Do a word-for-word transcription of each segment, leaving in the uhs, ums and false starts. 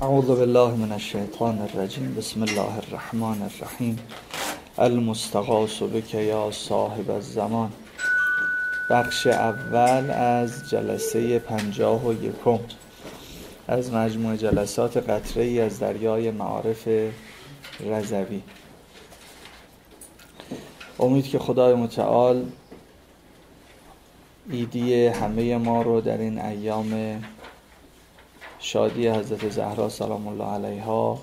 اعوذ بالله من الشیطان الرجیم. بسم الله الرحمن الرحیم. المستغاث بک یا صاحب الزمان. بخش اول از جلسه پنجاه و یکم از مجموع جلسات قطره ای از دریای معارف رضوی. امید که خدای متعال ایدی همه ما رو در این ایام شادی حضرت زهرا سلام الله علیها،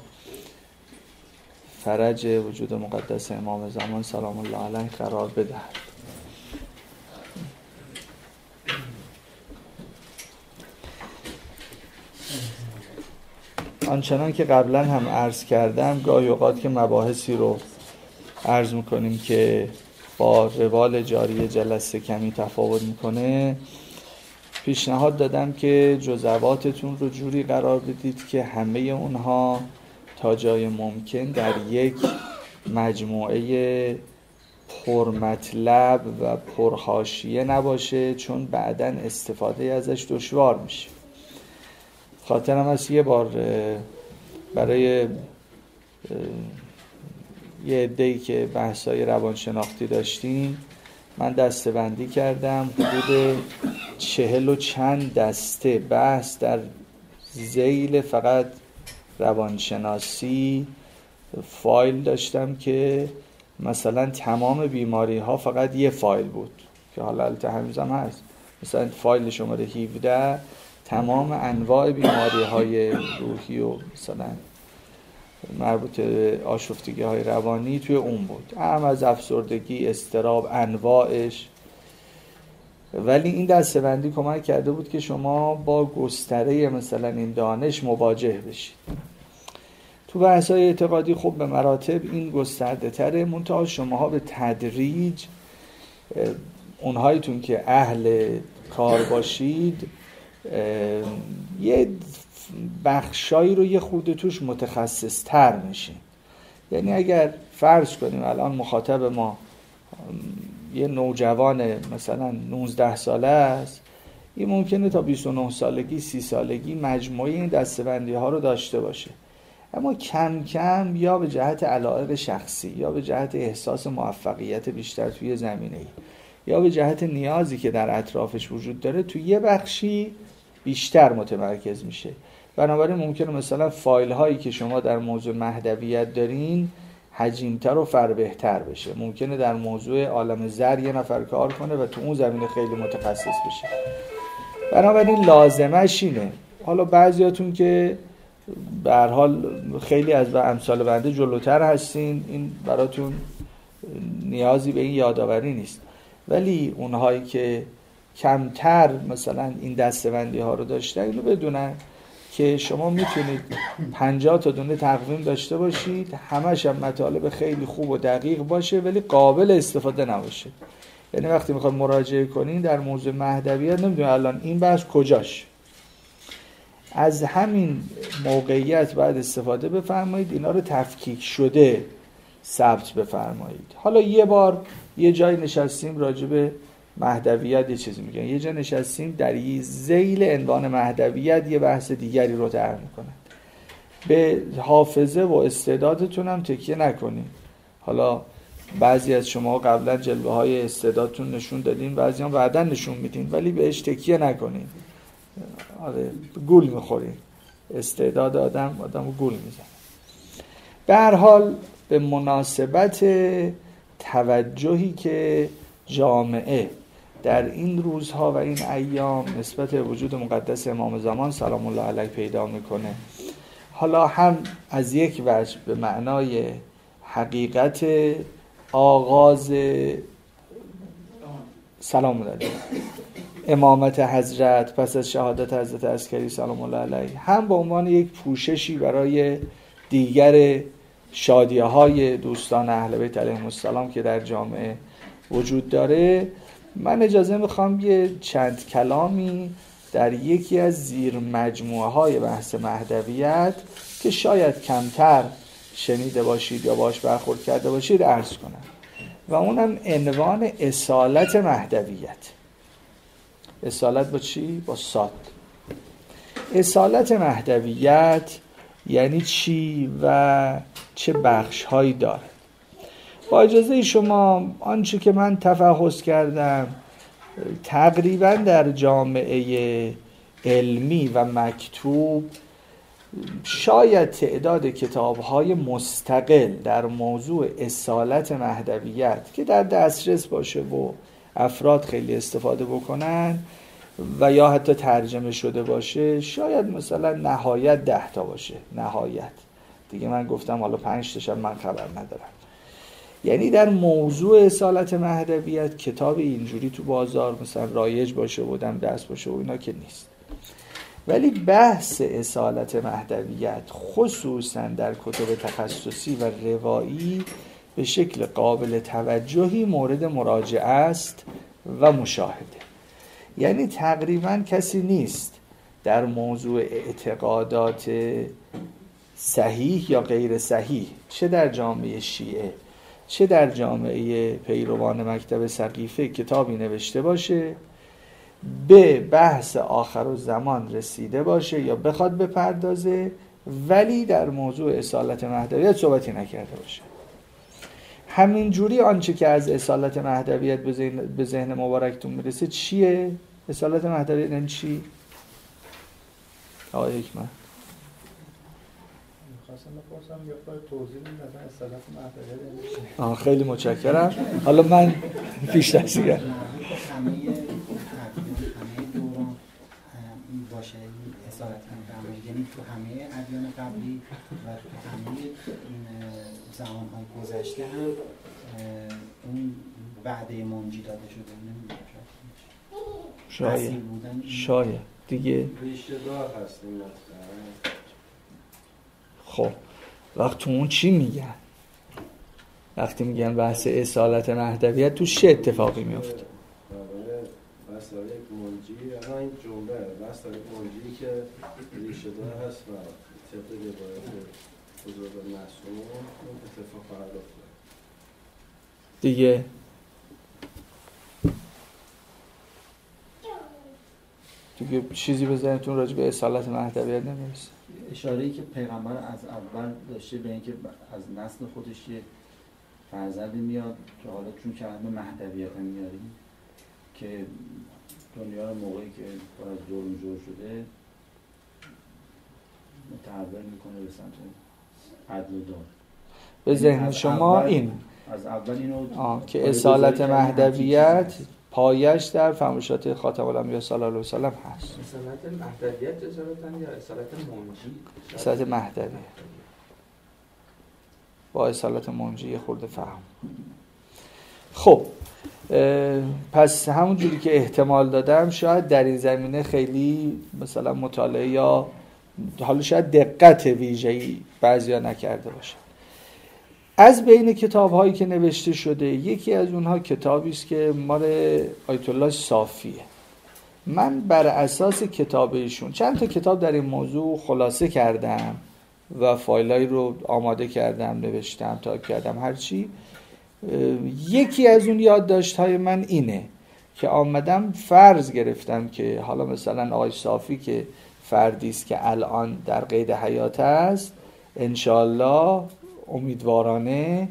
فرج وجود مقدس امام زمان سلام الله علیه قرار بدهد. آنچنان که قبلا هم عرض کردم، گاهی اوقات که مباحثی رو عرض میکنیم که با روال جاری جلسه کمی تفاوت میکنه، پیشنهاد دادم که جزئیاتتون رو جوری قرار بدید که همه اونها تا جای ممکن در یک مجموعه پرمطلب و پرحاشیه نباشه، چون بعداً استفاده ازش دشوار میشه. خاطرم هست یه بار برای یه عده‌ای که بحثای روانشناختی داشتیم من دسته‌بندی کردم. حدود چهل و چند دسته بحث در ذیل فقط روانشناسی فایل داشتم که مثلا تمام بیماری ها فقط یه فایل بود که حالا البته هنوز هم هست. مثلا فایل شماره هفده تمام انواع بیماری های روحی و مثلا مربوط به آشفتگی های روانی توی اون بود، هم از افسردگی، اضطراب، انواعش. ولی این دسته‌بندی کمک کرده بود که شما با گستره مثلا این دانش مواجه بشید. تو بحث‌های اعتقادی خب به مراتب این گسترده تره، منتها شماها به تدریج اونهایتون که اهل کار باشید یه بخشایی رو یه خورده توش متخصص تر میشین. یعنی اگر فرض کنیم الان مخاطب ما یه نوجوان مثلا نوزده ساله است، این ممکنه تا بیست و نه سالگی سی سالگی مجموعه این دسته‌بندی ها رو داشته باشه، اما کم کم یا به جهت علایق شخصی یا به جهت احساس موفقیت بیشتر توی زمینه‌ای یا به جهت نیازی که در اطرافش وجود داره توی یه بخشی بیشتر متمرکز میشه. بنابراین ممکنه مثلا فایل هایی که شما در موضوع مهدویت دارین حجیم‌تر و فربهتر بشه. ممکنه در موضوع عالم زر یه نفر کار کنه و تو اون زمینه خیلی متخصص بشه. بنابراین لازمش اینه. حالا بعضیاتون که به هر حال خیلی از امثال بنده جلوتر هستین، این براتون نیازی به این یادآوری نیست، ولی اونهایی که کمتر مثلا این دسته‌بندی ها رو داشتن اینو بدونن که شما میتونید پنجاه تا دونه تقویم داشته باشید، همش هم مطالب خیلی خوب و دقیق باشه ولی قابل استفاده نباشه. یعنی وقتی میخواید مراجعه کنین در موضوع مهدویت نمیدونید الان این بحث کجاش، از همین موقعیت باید استفاده بفرمایید، اینا رو تفکیک شده ثبت بفرمایید. حالا یه بار یه جای نشستیم راجع به مهدویت یه چیزی میگن، یه جا نشستیم در یه ذیل عنوان مهدویت یه بحث دیگری رو طرح میکنن. به حافظه و استعدادتون هم تکیه نکنین. حالا بعضی از شما قبلا جلوه های استعدادتون نشون دادین، بعضی هم بعدن نشون میدین، ولی بهش تکیه نکنین. آره گول میخورین. استعداد آدم آدم رو گول میزنه. به هر حال به مناسبت توجهی که جامعه در این روزها و این ایام نسبت وجود مقدس امام زمان سلام الله علیه پیدا میکنه، حالا هم از یک وجه به معنای حقیقت آغاز سلام الله علیه امامت حضرت پس از شهادت حضرت عسکری سلام الله علیه، هم به عنوان یک پوششی برای دیگر شادیه های دوستان اهل بیت علیهم السلام که در جامعه وجود داره، من اجازه میخوام یه چند کلامی در یکی از زیر مجموعه های بحث مهدویت که شاید کمتر شنیده باشید یا باش برخورد کرده باشید عرض کنم، و اونم عنوان اصالت مهدویت. اصالت با چی؟ با صاد. اصالت مهدویت یعنی چی و چه بخش هایی داره. با اجازه شما آنچه که من تفحص کردم تقریبا در جامعه علمی و مکتوب شاید تعداد کتاب‌های مستقل در موضوع اصالت مهدویت که در دسترس باشه و افراد خیلی استفاده بکنن و یا حتی ترجمه شده باشه شاید مثلا نهایت ده تا باشه، نهایت دیگه. من گفتم حالا پنج تاشم من خبر ندارم. یعنی در موضوع اصالت مهدویت کتاب اینجوری تو بازار مثلا رایج باشه و دم دست باشه و اینا که نیست. ولی بحث اصالت مهدویت خصوصا در کتب تخصصی و روایی به شکل قابل توجهی مورد مراجعه است و مشاهده. یعنی تقریبا کسی نیست در موضوع اعتقادات صحیح یا غیر صحیح، چه در جامعه شیعه چه در جامعه پیروان مکتب سقیفه، کتابی نوشته باشه به بحث آخرالزمان رسیده باشه یا بخواد بپردازه ولی در موضوع اصالت مهدویت صحبتی نکرده باشه. همین جوری آنچه که از اصالت مهدویت به ذهن, به ذهن مبارکتون میرسه چیه؟ اصالت مهدویت این چی؟ آقای حکمت خواستم بپرسم یه خورده توضیح بدید مثلا اصالت مهدویت این چیه؟ آه خیلی متشکرم. حالا من پیش دستی کردم. همه همه دوران باشه اصالت مهدویت، یعنی تو همه ادیان قبلی و تو همه زمان‌های گذشته هم اون وعده منجی داده شده. نمی‌دونم شاید شاید دیگه ریشه دار هست این مسئله. خب وقت تو اون چی میگن؟ وقتی میگن بحث اصالت مهدویت تو چه اتفاقی میفته؟ بحث داره یک منجی، اما این جمله بحث داره یک منجی که ریشه دار هست و طبق روایت بزرگ معصوم اون اتفاق خواهد افتاد دیگه. دیگه چیزی به ذهنتون راجع به اصالت مهدویت نمیرسه؟ اشاره‌ای که پیغمبر از اول داشته به اینکه از نسل خودش یه فرزندی میاد که حالا چون که همه مهدویت هم میاریم که دنیا رو موقعی که پر از ظلم جور شده متحول میکنه به سمت عدل و داد. به ذهن شما این از اول اینو آه که اصالت مهدویت پایش در فرمایشات خاتم الانبیا صلی الله علیه و سلم هست. اصالت مهدویت اصالتاً یا اصالت منجی؟ اصالت مهدویت با اصالت منجی خورده فهم. خب پس همون جوری که احتمال دادم شاید در این زمینه خیلی مثلا مطالعه یا حالا شاید دقت ویژه‌ای بعضیا نکرده باشه. از بین کتاب هایی که نوشته شده یکی از اونها کتابی است که مال آیت الله صافیه. من بر اساس کتاب ایشون چند تا کتاب در این موضوع خلاصه کردم و فایلایی رو آماده کردم، نوشتم، تایپ کردم، هرچی. یکی از اون یادداشت‌های من اینه که آمدم فرض گرفتم که حالا مثلا آقای صافی که فردی است که الان در قید حیات است، انشالله امیدوارانه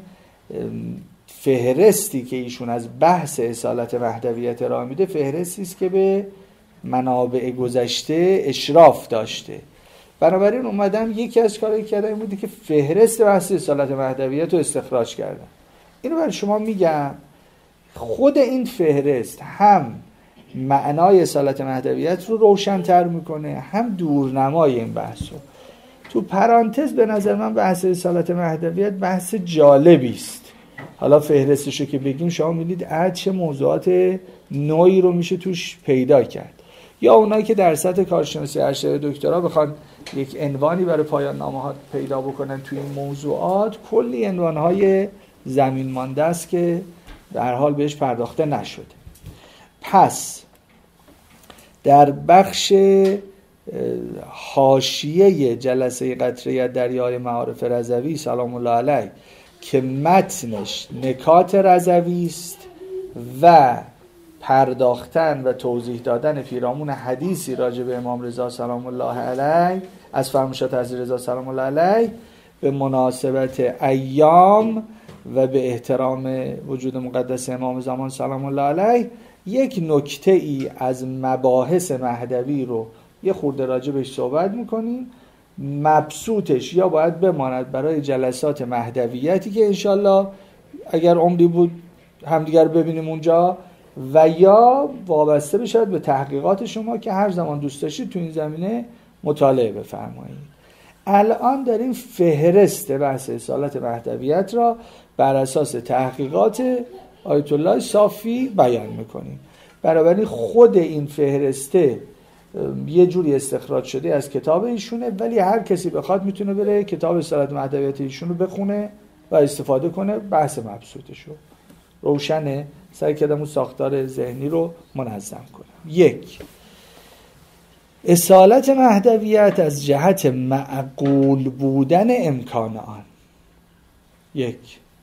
فهرستی که ایشون از بحث اصالت مهدویت ارائه میده فهرستی است که به منابع گذشته اشراف داشته. بنابراین اومدم یکی از کارهایی کردم این بودی که فهرست بحث اصالت مهدویت رو استخراج کردم. اینو برای شما میگم. خود این فهرست هم معنای اصالت مهدویت رو روشن‌تر میکنه، هم دورنمای این بحث رو. تو پرانتز به نظر من بحث اصالت مهدویت بحث جالبی است. حالا فهرستشو که بگیم شما می‌بینید اه چه موضوعات نوعی رو میشه توش پیدا کرد. یا اونایی که در سطح کارشناسی ارشد دکترا بخوان یک عنوانی برای پایان نامه‌ها پیدا بکنن توی این موضوعات، کلی عنوان‌های زمین مانده است که در حال بهش پرداخته نشده. پس در بخش حاشیه جلسه قطره دریای معارف رضوی سلام الله علیه که متنش نکات رضوی است و پرداختن و توضیح دادن پیرامون حدیثی راجع به امام رضا سلام الله علیه از فرمایشات حضرت رضا سلام الله علیه به مناسبت ایام و به احترام وجود مقدس امام زمان سلام الله علیه یک نکته ای از مباحث مهدوی رو یه خورده راجبش صحبت میکنیم. مبسوطش یا باید بماند برای جلسات مهدویتی که انشالله اگر عمری بود همدیگر ببینیم اونجا، و یا وابسته بشد به تحقیقات شما که هر زمان دوست داشتید تو این زمینه مطالعه بفرمایید. الان داریم فهرست بحث اصالت مهدویت را بر اساس تحقیقات آیت الله صافی بیان میکنیم. بنابراین خود این فهرسته یه جوری استخراج شده از کتاب ایشونه، ولی هر کسی بخواد میتونه بره کتاب اصالت مهدویت ایشون رو بخونه و استفاده کنه، بحث مبسوطش رو. روشنه؟ سعی کردم اون ساختار ذهنی رو منظم کنم. یک، اصالت مهدویت از جهت معقول بودن امکان آن. یک،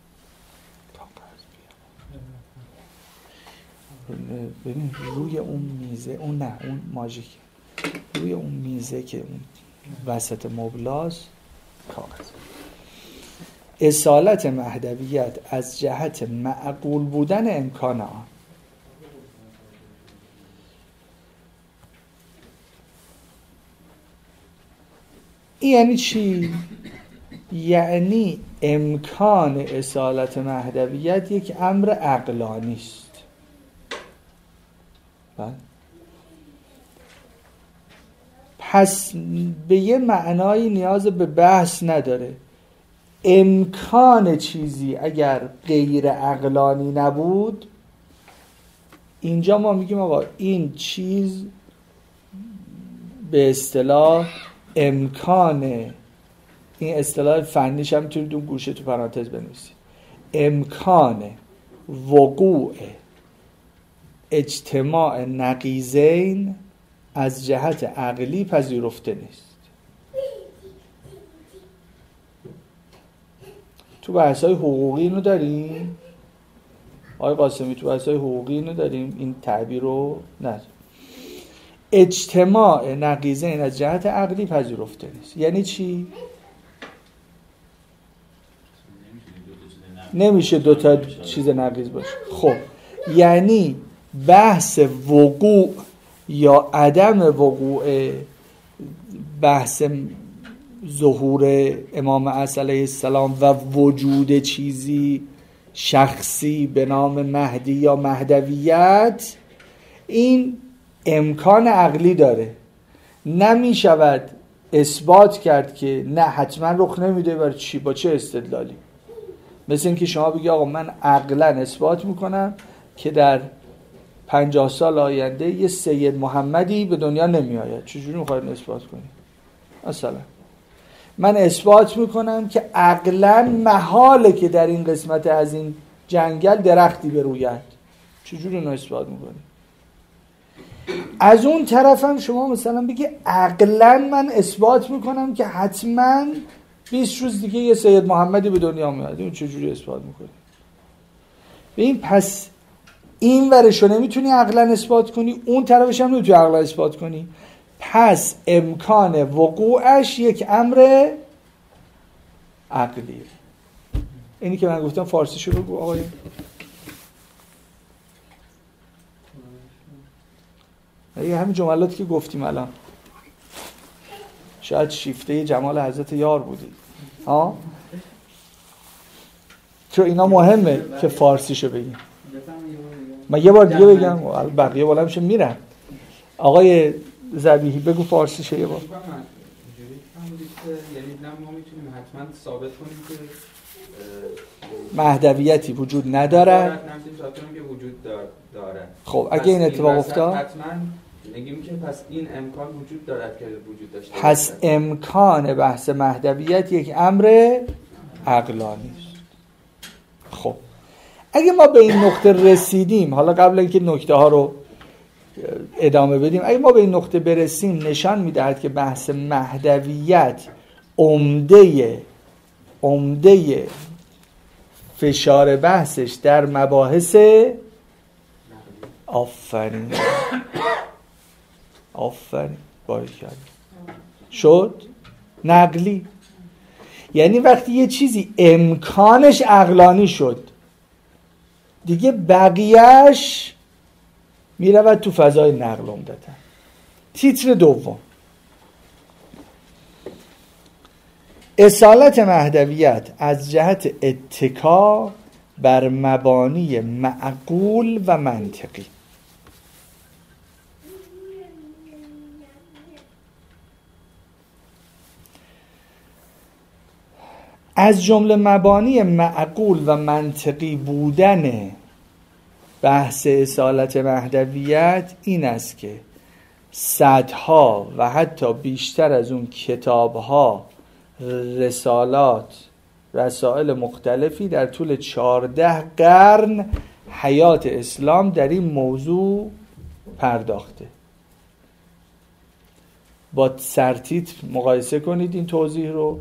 ببین روی اون میزه، اون نه اون ماژیک، روی اون میزه که اون وسط مبلاز کاغذ. اصالت مهدویت از جهت معقول بودن امکان آن. این یعنی چی؟ یعنی امکان اصالت مهدویت یک امر عقلانی است. پس به یه معنایی نیاز به بحث نداره. امکان چیزی اگر غیر عقلانی نبود، اینجا ما میگیم آقا این چیز به اصطلاح امکان، این اصطلاح فنیش هم میتونید اون گوشه تو پرانتز بنویسید، امکان وقوع اجتماع نقیضین از جهت عقلی پذیرفته نیست. تو بحث‌های حقوقی اینو داریم آقای قاسمی، تو بحث‌های حقوقی اینو داریم، این تعبیر رو نداریم. اجتماع نقیضین از جهت عقلی پذیرفته نیست. یعنی چی؟ نمیشه دو تا چیز نقیض باشه. خب یعنی بحث وقوع یا عدم وقوع بحث ظهور امام عصر علیه السلام و وجود چیزی شخصی به نام مهدی یا مهدویت، این امکان عقلی داره. نمی شود اثبات کرد که نه حتما رخ نمیده. برای چی؟ با چه استدلالی؟ مثل این که شما بگی آقا من عقلا اثبات میکنم که در پنجاه سال آینده یه سید محمدی به دنیا نمی آید. چجوری میخواید اثبات کنید؟ مثلا من اثبات میکنم که عقلا محاله که در این قسمت از این جنگل درختی بروید. چجوری اینو اثبات میکنید؟ از اون طرفم شما مثلا بگی عقلا من اثبات میکنم که حتما بیست روز دیگه یه سید محمدی به دنیا میاد. این چجوری اثبات میکنی؟ ببین پس این ورش رو نمیتونی عقلا اثبات کنی، اون طرفش هم نمیتونی عقلا اثبات کنی. پس امکان وقوعش یک امر عقلیه. اینی که من گفتم فارسیشو بگو آقای. یه همین جملاتی که گفتیم الان شاید شیفته جمال حضرت یار بودی ها، چون اینا مهمه که فارسیشو بگیم. من یه بار دیگه بگم بقیه بالا میشه میرن. آقای ذبیحی بگو فارسیشو یه بار. یعنی نه ما میتونیم حتما ثابت کنیم که مهدویتی وجود ندارد. نمیتونیم ثابت کنیم که وجود دارد. خب اگه این اتفاق افتاد حتما میگیم که پس این امکان وجود دارد که وجود داشته باشه. پس امکان بحث مهدویت یک امر عقلانی است. خب اگه ما به این نقطه رسیدیم، حالا قبل اینکه نکته ها رو ادامه بدیم، اگه ما به این نقطه برسیم نشان میدهد که بحث مهدویت عمده عمده فشار بحثش در مباحث آفرین آفرین باریکلا شد نقلی. یعنی وقتی یه چیزی امکانش عقلانی شد دیگه بقیهش میرود تو فضای نقل عمدتاً. تیتر دوم، اصالت مهدویت از جهت اتکا بر مبانی معقول و منطقی. از جمله مبانی معقول و منطقی بودن بحث اصالت مهدویت این است که صدها و حتی بیشتر از اون کتابها، رسالات، رسائل مختلفی در طول چهارده قرن حیات اسلام در این موضوع پرداخته. با سرتیتر مقایسه کنید این توضیح رو.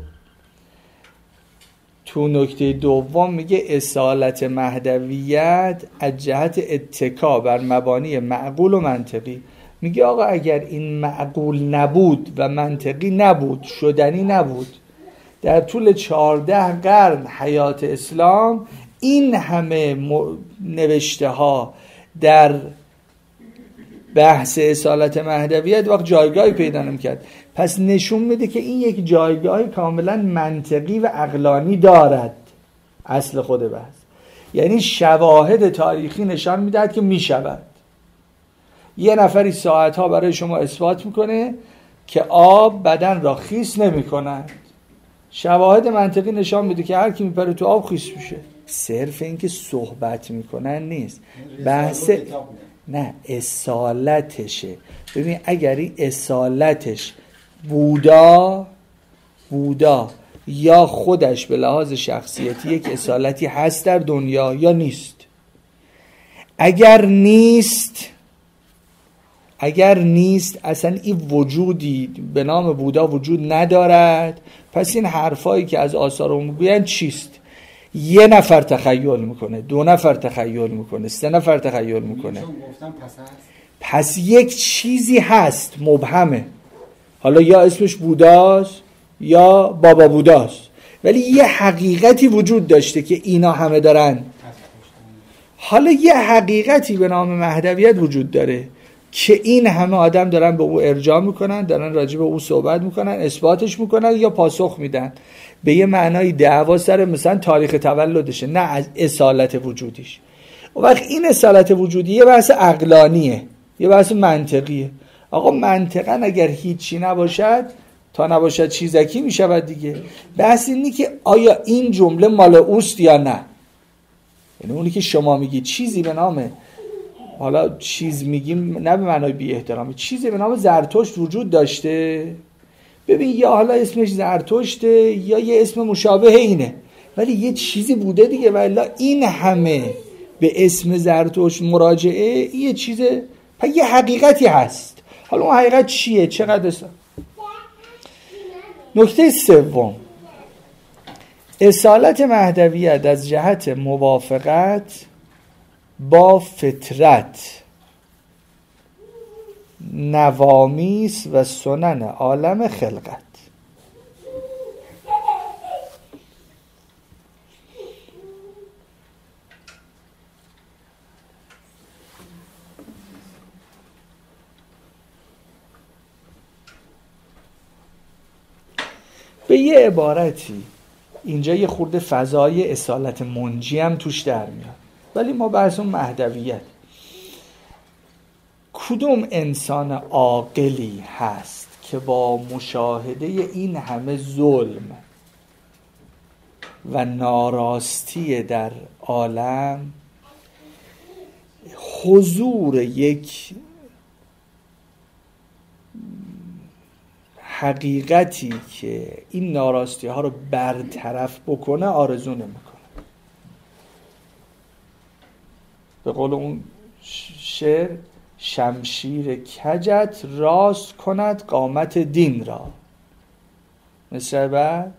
تو نکته دوم میگه اصالت مهدویت از جهت اتکا بر مبانی معقول و منطقی. میگه آقا اگر این معقول نبود و منطقی نبود، شدنی نبود، در طول چهارده قرن حیات اسلام این همه نوشته ها در بحث اصالت مهدویت وقت جایگاهی پیدا نمی‌کرد. پس نشون میده که این یک جایگاه کاملا منطقی و عقلانی دارد اصل خود بحث. یعنی شواهد تاریخی نشان میدهد که میشود. یه نفری ساعتها برای شما اثبات میکنه که آب بدن را خیس نمی‌کند. شواهد منطقی نشان میده که هر کی میپره تو آب خیس میشه. صرف این که صحبت میکنن نیست، بحث نه اصالتشه. ببین اگر این اصالتش بودا بودا یا خودش به لحاظ شخصیتی یک اصالتی هست در دنیا یا نیست. اگر نیست اگر نیست اصلا این وجودی به نام بودا وجود ندارد. پس این حرفایی که از آثار اون میگوین چیست؟ یه نفر تخیل میکنه، دو نفر تخیل میکنه، سه نفر تخیل میکنه. پس یک چیزی هست مبهمه، حالا یا اسمش بوداست یا بابا بوداست، ولی یه حقیقتی وجود داشته که اینا همه دارن. حالا یه حقیقتی به نام مهدویت وجود داره که این همه آدم دارن به او ارجاع میکنن، دارن راجع به او صحبت میکنن، اثباتش میکنن یا پاسخ میدن به یه معنای دعوا سر مثلا تاریخ تولدشه، نه از اصالت وجودیش. و وقت این اصالت وجودی یه بحث عقلانیه، یه بحث منطقیه. آقا منطقاً اگر هیچی نباشد تا نباشد چیزکی میشود دیگه. بحث اینه که آیا این جمله مال اوست یا نه. یعنی اونی که شما میگی چیزی به نام، حالا چیز میگیم نه به معنای بی احترامی، چیزی به نام زرتشت وجود داشته، ببین یا حالا اسمش زرتشته یا یه اسم مشابه اینه، ولی یه چیزی بوده دیگه. ولی این همه به اسم زرتشت مراجعه، یه چیز، پس یه حقیقتی هست. حالا اون حقیقت چیه؟ چقدر است؟ نکته سوم، اصالت مهدویت از جهت موافقت با فطرت، نوامیس و سنن عالم خلقت. به یه عبارتی اینجا یه خورده فضای اصالت منجی هم توش در میاد، ولی ما بحث اون مهدویت. کدوم انسان عاقلی هست که با مشاهده این همه ظلم و ناراستی در عالم حضور یک حقیقتی که این ناراستی ها رو برطرف بکنه آرزو نمیکنه؟ به قول اون شعر، شمشیر کجت راست کند قامت دین را. مثل بعد،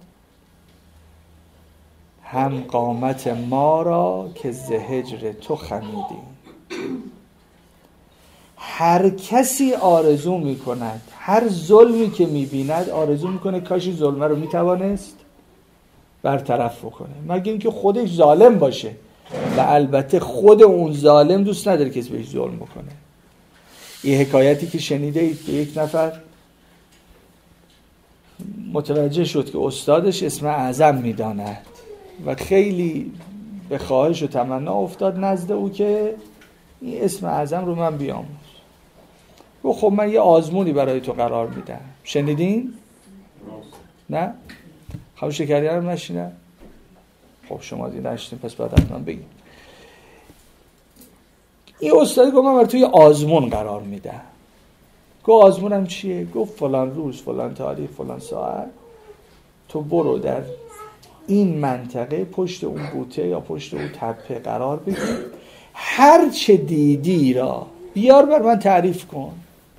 هم قامت ما را که ز هجر تو خمیدیم. هر کسی آرزو میکند، هر ظلمی که میبیند آرزو میکنه کاش این ظلمه رو میتوانست برطرف بکنه، مگه اینکه خودش ظالم باشه و البته خود اون ظالم دوست نداره کسی بهش ظلم بکنه. این حکایتی که شنیده اید که یک نفر متوجه شد که استادش اسم اعظم میداند و خیلی به خواهش و تمنا افتاد نزد او که این اسم اعظم رو من بیاموز. گفت خب من یه آزمونی برای تو قرار میدم. شنیدین؟ نه؟ خب شکریان هم نشینن؟ خب شما دیگه نشینین پس باید حتما بگیم. این استاد گفت من برای تو یه آزمون قرار میدم. گفت آزمونم چیه؟ گفت فلان روز، فلان تاریخ، فلان ساعت تو برو در این منطقه پشت اون بوته یا پشت اون تپه قرار بگیر، هر چه دیدی را بیار بر من تعریف کن.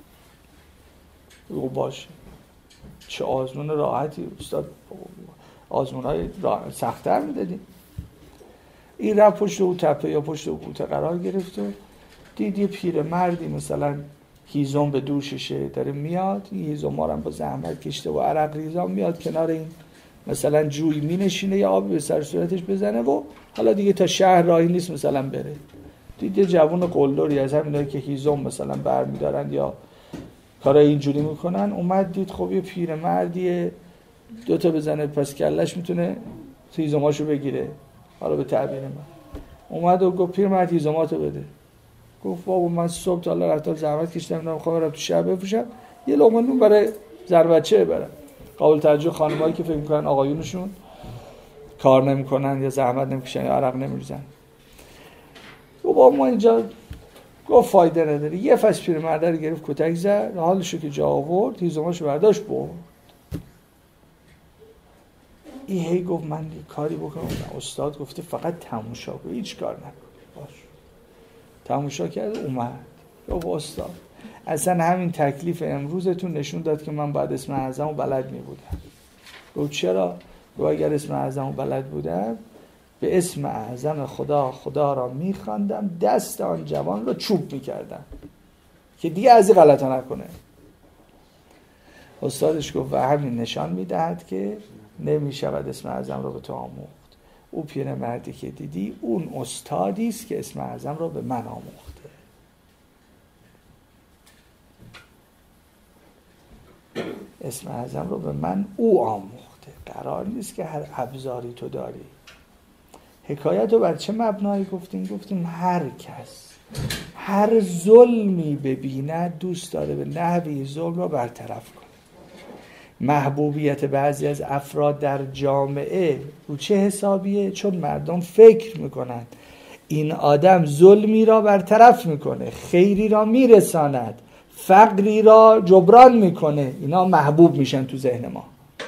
گفت باشه. چه آزمون راحتی استاد، آزمون‌های سخت‌تر میدادیم. این رفت پشت اون تپه یا پشت اون بوته قرار گرفته، دید یه پیر مردی مثلا هیزم به دوششه داره میاد، این هیزم هم با زحمت کشته و عرق ریزان میاد کنار این مثلا جوی می نشینه یا آبی به سر صورتش بزنه و حالا دیگه تا شهر راهی نیست مثلا بره. دید یه جوون قلدری از همینایی که هیزم مثلا بر میدارن یا کارای اینجوری میکنن اومد دید خب یه پیر مردیه دوتا بزنه پس کلش میتونه هیزماشو بگیره. حالا به تعبیر من اومد و گفت پیر مرد هیزماتو بده. گفت بابا من صبح تا حالا رفتم زحمت کشیدم نمیخوام برم تو شب بفروشم، یه لقمه نون برای زن بچه برم. قابل توجه خانمایی که فکر میکنن آقایونشون کار نمیکنن یا زحمت نمیکشن یا عرق نمیریزن. گفت بابا ما اینجا، گفت فایده نداره. یه فصل پیر مرد رو گرفت کتک زد، حالشو که جا آورد هیزماشو برداشت برد. این هی گفت من یه کاری بکنم. استاد گفته فقط تماشا کن، هیچ کار نکن. باش. تماشا کرد اومد. گفت استاد اصلا همین تکلیف امروزتون نشون داد که من بعد اسم اعظم و بلد می بودم. گفت چرا؟ گفت اگر اسم اعظم و بلد بودم به اسم اعظم خدا خدا را می خواندم، دست آن جوان را چوب می کردم که دیگه از این غلطا نکنه. استادش گفت و همین نشان می دهد که نمی شود اسم اعظم را به تو آموخت. او پیر مردی که دیدی اون استادی است که اسم اعظم را به من آموخته. اسم اعظم رو به من او آموخته. قرار نیست که هر ابزاری تو داری. حکایت رو بر چه مبنایی گفتیم؟ گفتیم هر کس هر ظلمی ببیند دوست داره به نحوی ظلم رو برطرف کنه. محبوبیت بعضی از افراد در جامعه رو چه حسابیه؟ چون مردم فکر میکنند این آدم ظلمی را برطرف میکنه، خیری را میرساند، فقری را جبران میکنه، اینا محبوب میشن تو ذهن ما.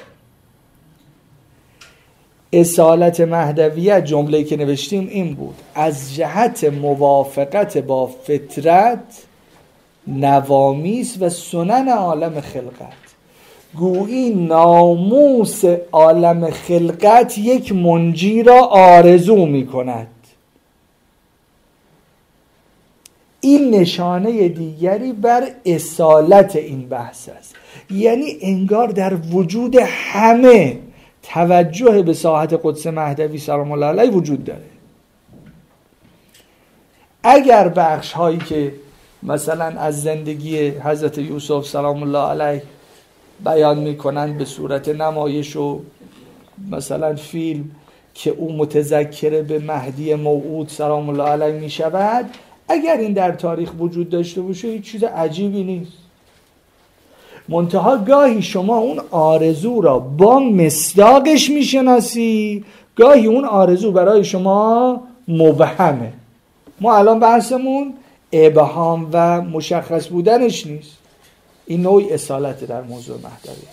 اصالت مهدویت جمله‌ای که نوشتیم این بود: از جهت موافقت با فطرت، نوامیس و سنن عالم خلقت. گویی ناموس عالم خلقت یک منجی را آرزو میکند. این نشانه دیگری بر اصالت این بحث است. یعنی انگار در وجود همه توجه به ساحت قدس مهدوی سلام الله علیه وجود داره. اگر بخش هایی که مثلا از زندگی حضرت یوسف سلام الله علیه بیان میکنن به صورت نمایش و مثلا فیلم که او متذکر به مهدی موعود سلام الله علیه میشود، اگر این در تاریخ وجود داشته باشه هیچ چیز عجیبی نیست. منتها گاهی شما اون آرزو را با مصداقش میشناسی، گاهی اون آرزو برای شما مبهمه. ما الان بحثمون ابهام و مشخص بودنش نیست. این نوع اصالت در موضوع مهدوی.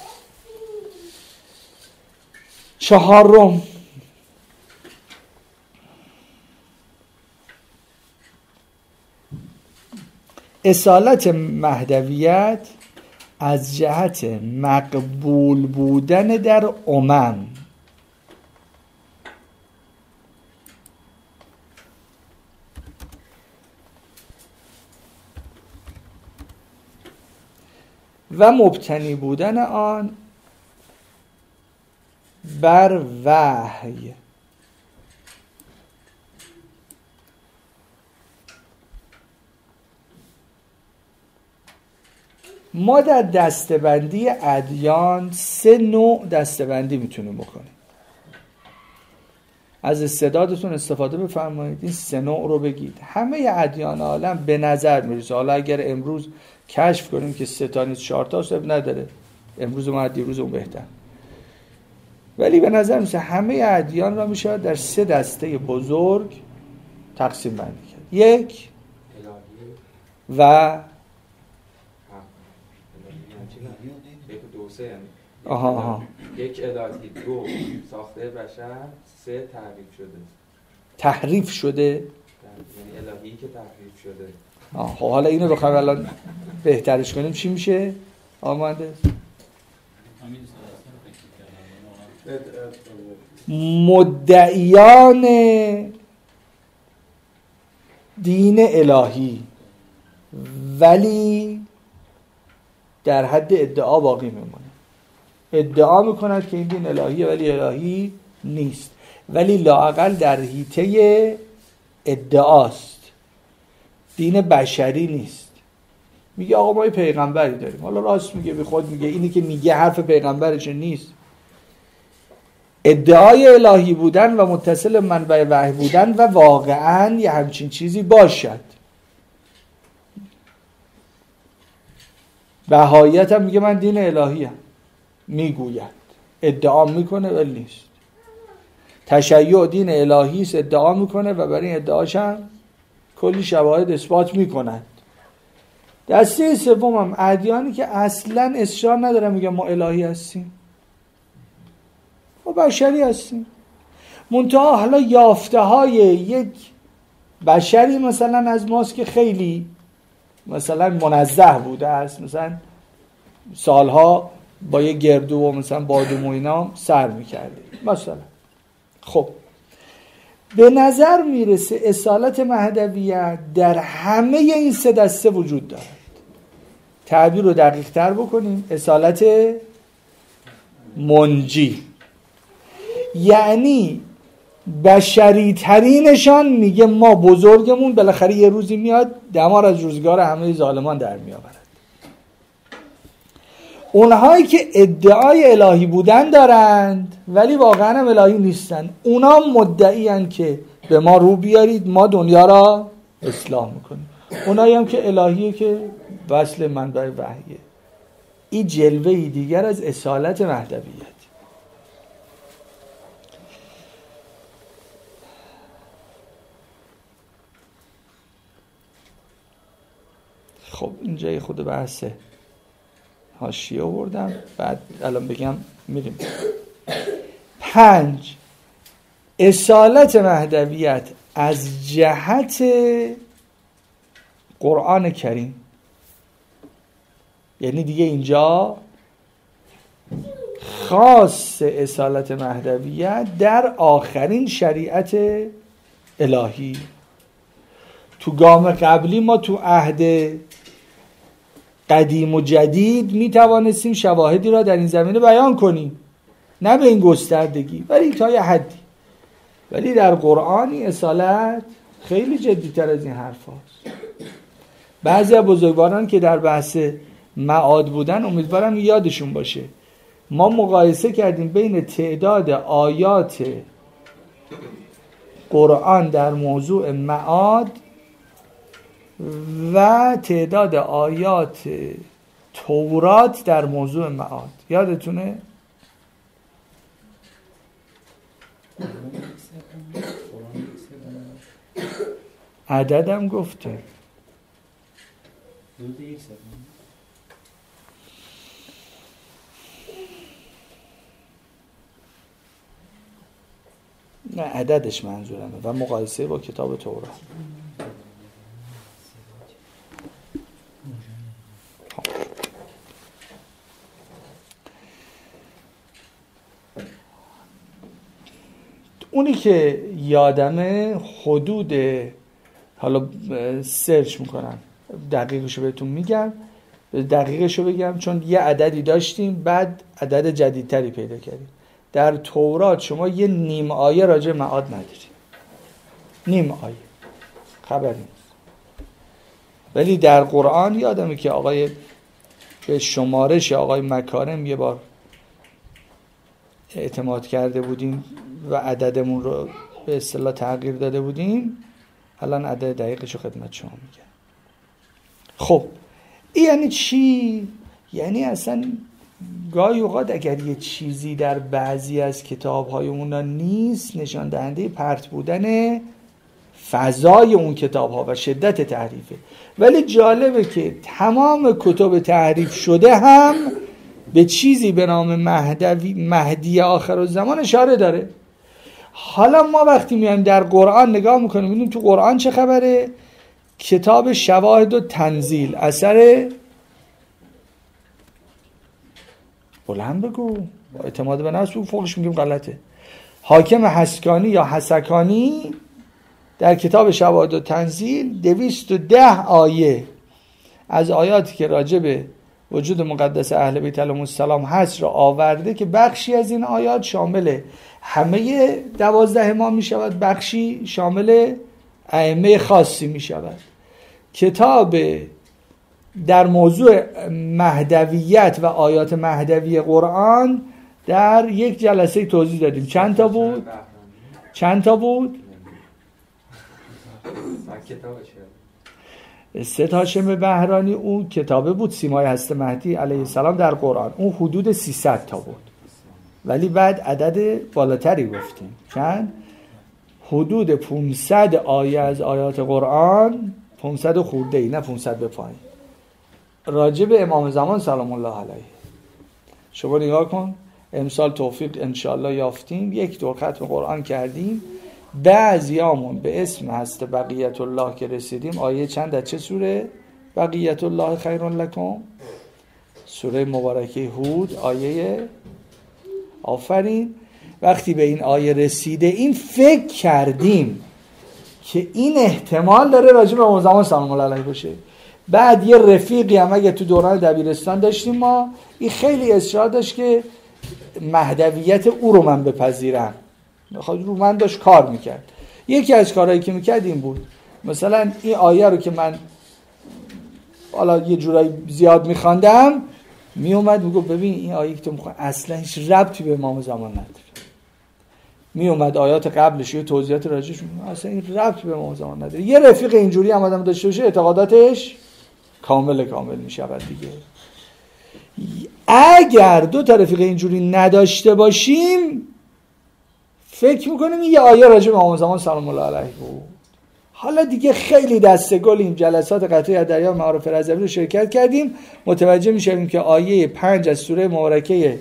چهارم، اصالت مهدویت از جهت مقبول بودن در امم. و مبتنی بودن آن بر وحی. ما در دسته‌بندی ادیان سه نوع دسته‌بندی میتونیم بکنیم. از استعدادتون استفاده بفرمایید، این سه نوع رو بگید. همه ادیان عالم به نظر میرسه، حالا اگر امروز کشف کنیم که سه تا نیست چهار تا اب نداره، امروز ما دیروز اون بهتر، ولی به نظر میسه همه ادیان را میشه در سه دسته بزرگ تقسیم بندی کرد. یک و آها آها یک الهی، دو ساخته بشر، سه تحریف شده. تحریف شده یعنی الهی که تحریف شده. آه خب حالا اینو بخوایم الان بهترش کنیم چی میشه؟ آمده مدعیان دین الهی ولی در حد ادعا باقی میمونه. ادعا میکند که این دین الهیه ولی الهی نیست، ولی لااقل در حیطه ادعاست، دین بشری نیست. میگه آقا ما یه پیغمبری داریم، حالا راست میگه، به خود میگه، اینی که میگه حرف پیغمبرش نیست. ادعای الهی بودن و متصل منبع وحی بودن و واقعا یه همچین چیزی باشد. بهایت هم میگه من دین الهی هم، میگوید، ادعا میکنه ولی نیست. تشیع دین الهی است، ادعا میکنه و برای این ادعاش هم کلی شواهد اثبات میکنند. دسته سوم هم ادیانی که اصلا اصرار ندارن میگن ما الهی هستیم، ما بشری هستیم. منتها حالا یافته های یک بشری مثلا از ماست که خیلی مثلا منزه بوده است، مثلا سالها با یه گردو و مثلا بادوم و اینا سر میکرده مثلا. خب به نظر میرسه اصالت مهدویت در همه این سه دسته وجود دارد. تعبیر رو دقیق تر بکنیم، اصالت منجی، یعنی بشری ترینشان میگه ما بزرگمون بالاخره یه روزی میاد دمار از روزگار همه ظالمان در میآورد. اونهایی که ادعای الهی بودن دارند ولی واقعا هم الهی نیستن، اونا مدعیان که به ما رو بیارید ما دنیا را اصلاح میکنیم. اونایی هم که الهیه که وصل منبع وحیه. این جلوه دیگر از اصالت مهدویت. خب اینجا خود بحثه حاشیه آوردم، بعد الان بگم میریم. پنج، اصالت مهدویت از جهت قرآن کریم. یعنی دیگه اینجا خاص اصالت مهدویت در آخرین شریعت الهی. تو گام قبلی ما تو عهد قدیم و جدید می توانستیم شواهدی را در این زمینه بیان کنیم، نه به این گستردگی ولی تا یه حدی. ولی در قرآنی اصالت خیلی جدی‌تر از این حرف هاست. بعضی از بزرگواران که در بحث معاد بودن امیدوارم یادشون باشه، ما مقایسه کردیم بین تعداد آیات قرآن در موضوع معاد و تعداد آیات تورات در موضوع معاد. یادتونه؟ عددم گفته نه عددش منظورمه و مقایسه با کتاب تورات. اونی که یادمه حدود، حالا سرچ میکنم دقیقشو بهتون میگم، دقیقشو بگم چون یه عددی داشتیم بعد عدد جدیدتری پیدا کردیم. در تورات شما یه نیم آیه راجع معاد ندارید، نیم آیه خبری نیست. ولی در قرآن یادمه که آقای به شمارش آقای مکارم یه بار اعتماد کرده بودیم و عددمون رو به اصطلاح تغییر داده بودیم. الان عدد دقیقش رو خدمت شما میگم. خب این یعنی چی؟ یعنی اصلا گاهی اوقات اگر یه چیزی در بعضی از کتاب‌های اونا نیست، نشان دهنده پرت بودن فضای اون کتاب‌ها و شدت تحریفه. ولی جالبه که تمام کتب تحریف شده هم به چیزی به نام مهدوی مهدی آخرالزمان اشاره داره. حالا ما وقتی میایم در قرآن نگاه میکنیم ببینیم تو قرآن چه خبره. کتاب شواهد و تنزیل اثر بلند بگو با اعتماد به نفس، فوقش میگیم غلطه، حاکم حسکانی یا حسکانی در کتاب شواهد و تنزیل دویست و ده آیه از آیاتی که راجع به وجود مقدس اهل بیت علیهم السلام هست را آورده که بخشی از این آیات شامل همه دوازده امام می شود، بخشی شامل ائمه خاصی می شود. کتاب در موضوع مهدویت و آیات مهدوی قرآن در یک جلسه توضیح دادیم. چند تا بود؟ چند تا بود؟ سه تا هاشم بهرانی اون کتابه بود سیمای هست مهدی علیه السلام در قرآن، اون حدود سیصد تا بود. ولی بعد عدد بالاتری گفتیم. چند؟ حدود پانصد آیه از آیات قرآن، پانصد خورده ای، نه پانصد به پایین، راجع به امام زمان سلام الله علیه. شما نگاه کن، امسال توفیق انشالله یافتیم یک دور ختم قرآن کردیم. بعضیامون به اسم هست بقیت الله که رسیدیم. آیه چند از چه سوره؟ بقیت الله خیر لکم، سوره مبارکه هود، آیه آفرین. وقتی به این آیه رسیده این فکر کردیم که این احتمال داره راجع به امام زمان سلام الله علیه باشه. بعد یه رفیقی هم اگه تو دوران دبیرستان داشتیم ما، این خیلی اصرار داشت که مهدویت او رو من بپذیرم، خود رو من داشت کار میکرد. یکی از کارهایی که میکرد این بود، مثلا این آیه رو که من حالا یه جورایی زیاد میخواندم، میومد میگو ببین این آیه که تو میخوای اصلا هیچ ربطی به امام زمان نداره. میومد آیات قبلش یه توضیحات راجعش اصلا این ربطی به امام زمان نداره. یه رفیق اینجوری هم آدم داشته باشه اعتقاداتش کامل کامل میشود دیگه. اگر دو تا رفیق اینجوری نداشته باشیم فکر میکنیم یه آیه راجع به امام زمان سلام الله علیه بود. حالا دیگه خیلی دسته گلیم، جلسات قطعی از دریا معارف رضوی رو شرکت کردیم، متوجه میشیم که آیه پنج از سوره مبارکه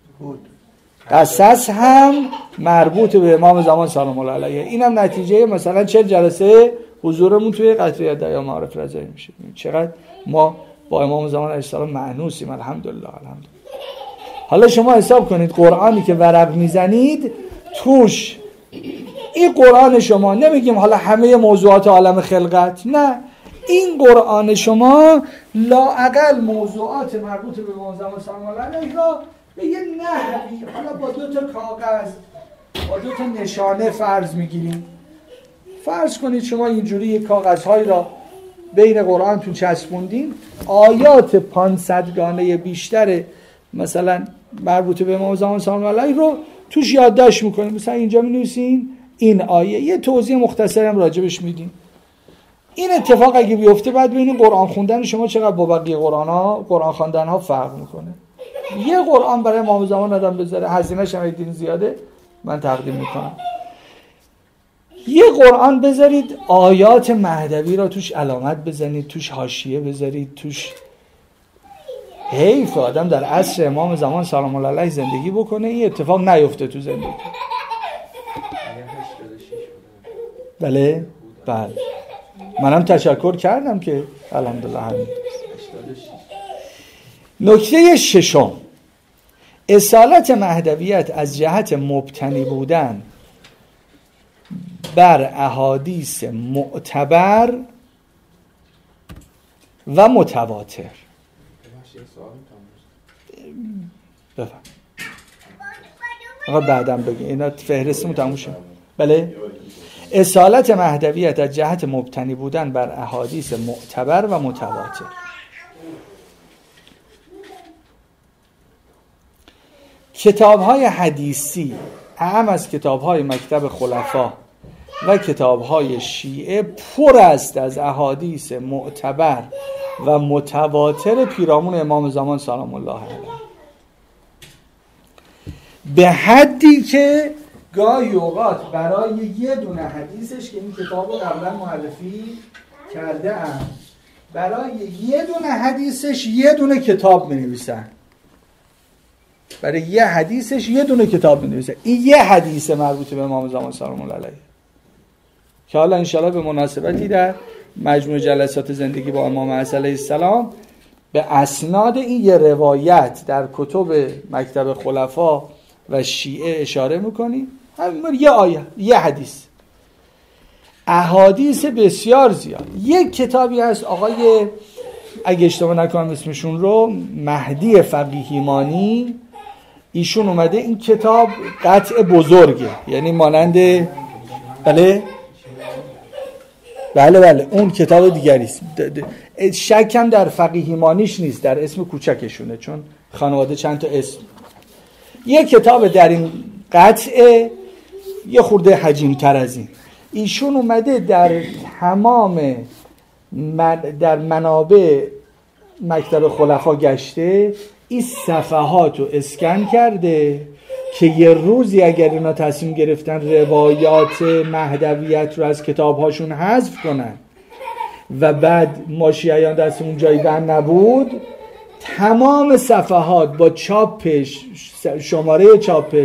قصص هم مربوط به امام زمان سلام الله علیه. اینم نتیجه مثلا چه جلسه حضورمون توی قطعی از دریا معارف رضوی میشه. چقدر ما با امام زمان علیه السلام مأنوسیم. الحمدلله الحمدلله. حالا شما حساب کنید قرآنی که ورق میزنید توش، این قرآن شما، نمیگیم حالا همه موضوعات عالم خلقت، نه، این قرآن شما لااقل موضوعات مربوط به امام زمان سلام الله علیه را به یه نحوی، حالا با دو تا کاغذ با دو تا نشانه فرض میگیریم. فرض کنید شما اینجوری یک کاغذهایی را بین قرآن تون چسبوندین، آیات پانصد گانه بیشتر مثلا مربوط به امام زمان سلام الله علیه رو توش یادداشت میکنیم. مثلا اینجا می‌نویسین این آیه، یه توضیح مختصری هم راجبش میدیم. این اتفاق اگه بیفته بعد ببینید قرآن خوندن شما چقدر با بقیه قرآن‌ها قرآن خواندن‌ها فرق میکنه. یه قرآن برای امام زمان آدم بذاره هزینه‌ش هم دین زیاده، من تقدیم میکنم. یه قرآن بذارید آیات مهدوی را توش علامت بزنید، توش حاشیه بذارید، توش حیف آدم در عصر امام زمان سلام الله علیه زندگی بکنه این اتفاق نیفته تو زندگی. بله بله منم تشکر کردم که الحمدلله همین. نکته ششم، اصالت مهدویت از جهت مبتنی بودن بر احادیث معتبر و متواتر. بفهم آقا بعدم بگی اینا فهرستمون تموم شد. بله. اصالت مهدویت از جهت مبتنی بودن بر احادیث معتبر و متواتر. کتاب‌های حدیثی اهم از کتاب‌های مکتب خلفا و کتاب‌های شیعه پر است از احادیث معتبر و متواتر پیرامون امام زمان سلام الله علیه، به حدی که گاهی اوقات برای یه دونه حدیثش که این کتاب رو قبلا معرفی کرده ام، برای یه دونه حدیثش یه دونه کتاب می‌نویسن. برای یه حدیثش یه دونه کتاب می‌نویسن. این یه حدیث مربوط به امام زمان سلام الله علیه که حالا انشالله به مناسبتی در مجموع جلسات زندگی با امام علیه السلام به اسناد این یه روایت در کتب مکتب خلفا و شیعه اشاره میکنیم. همین یه آیه، یه حدیث، احادیث بسیار زیاد. یک کتابی هست آقای، اگه اشتباه نکنم اسمشون رو، مهدی فقیهیمانی، ایشون اومده این کتاب قطع بزرگه، یعنی مانند بله بله بله اون کتاب دیگری است. شکم در فقیهیمانیش نیست، در اسم کوچکشونه، چون خانواده چند تا اسم. یک کتاب در این قطعه یه خورده حجیم‌تر از این. ایشون اومده در تمام من در منابع مکتب خلفا گشته، این صفحات رو اسکن کرده که یه روزی اگر اینا تصمیم گرفتن روایات مهدویت رو از کتابهاشون حذف کنن و بعد ما شیعیان دستمون جایی بند نبود، تمام صفحات با چاپش، شماره چاپش،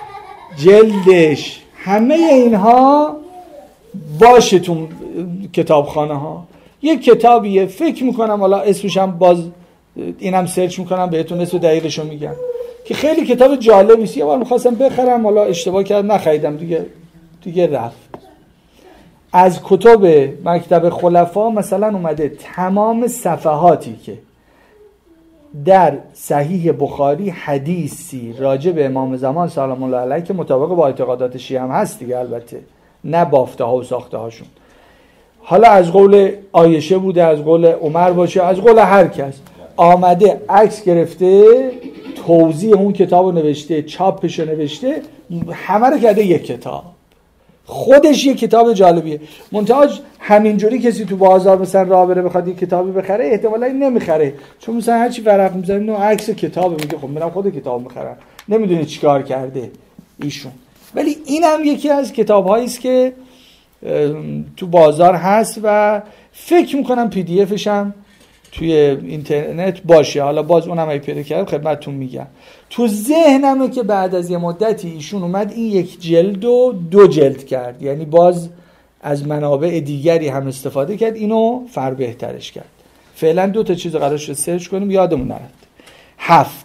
جلدش، همه اینها باشه تو کتابخانه ها. یک کتابیه، فکر میکنم حالا اسمش هم باز اینم سرچ میکنم بهتون اسم دقیقشو میگم، که خیلی کتاب جالبی است. یه بار میخواستم بخرم، حالا اشتباه کردم نخریدم دیگه دیگه رفت. از کتب مکتب خلفا مثلا اومده تمام صفحاتی که در صحیح بخاری حدیثی راجع به امام زمان سلام الله علیه که مطابق با اعتقادات شیعه هم هست دیگه، البته نه بافته ها و ساخته هاشون، حالا از قول عایشه بوده، از قول عمر باشه، از قول هر کس، آمده عکس گرفته، توضیح اون کتاب رو نوشته، چاپش رو نوشته، همه رو کرده یک کتاب. خودش یک کتاب جالبیه. منتها همینجوری کسی تو بازار مثلا راه بره بخواد یک کتابی بخره، احتمالاً نمیخره، چون مثلا هر چی ورق می‌ذاره نو عکس کتابه، میگه خب میرم خود کتاب میخرم، نمیدونه چیکار کرده ایشون. ولی اینم یکی از کتاب‌هایی است که تو بازار هست و فکر میکنم پی دی افش هم توی اینترنت باشه. حالا باز اونم ای پیدا کردم خدمتتون میگم. تو ذهنمه که بعد از یه مدتی ایشون اومد این یک جلد و دو جلد کرد، یعنی باز از منابع دیگری هم استفاده کرد، اینو فر بهترش کرد. فعلا دو تا چیز قرار شد سرچ کنیم یادمون نرفت. هفت.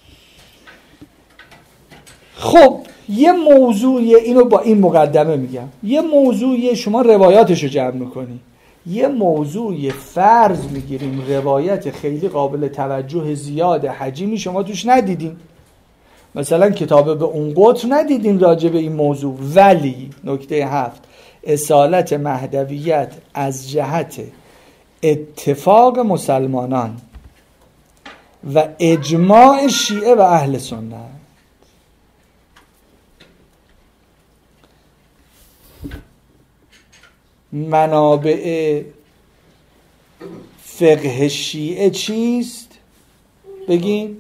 خب یه موضوعیه، اینو با این مقدمه میگم، یه موضوعیه شما روایاتشو جمع میکنی، یه موضوعی فرض میگیریم روایت خیلی قابل توجه زیاد حجیمی شما توش ندیدین، مثلا کتاب به اون قطر ندیدین راجع به این موضوع، ولی نکته هفت، اصالت مهدویت از جهت اتفاق مسلمانان و اجماع شیعه و اهل سنت. منابع فقه شیعه چیست؟ بگین.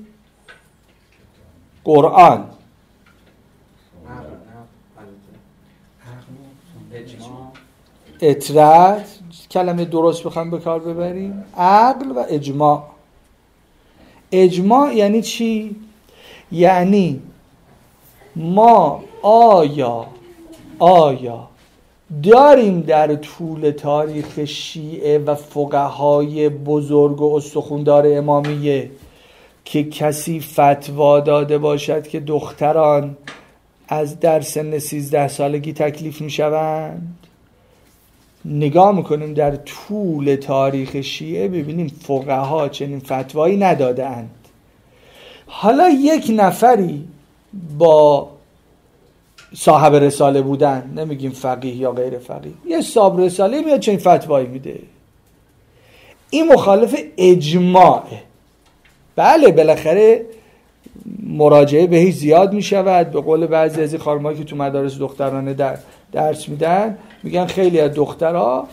قرآن، اطرت، کلمه درست بخوام به کار ببریم، عقل و اجماع. اجماع یعنی چی؟ یعنی ما آیا آیا داریم در طول تاریخ شیعه و فقهای بزرگ و استخوندار امامیه که کسی فتوا داده باشد که دختران از در سن سیزده سالگی تکلیف می شوند؟ نگاه میکنیم در طول تاریخ شیعه ببینیم فقها چنین فتوایی ندادند. حالا یک نفری با صاحب رساله بودن، نمیگیم فقیه یا غیر فقیه، یه صاحب رساله میاد چنین فتوایی میده، این مخالف اجماعه. بله بالاخره مراجعه بهش زیاد میشود. به قول بعضی از خانم‌ها که تو مدارس دخترانه در درس میدن میگن خیلی از دخترها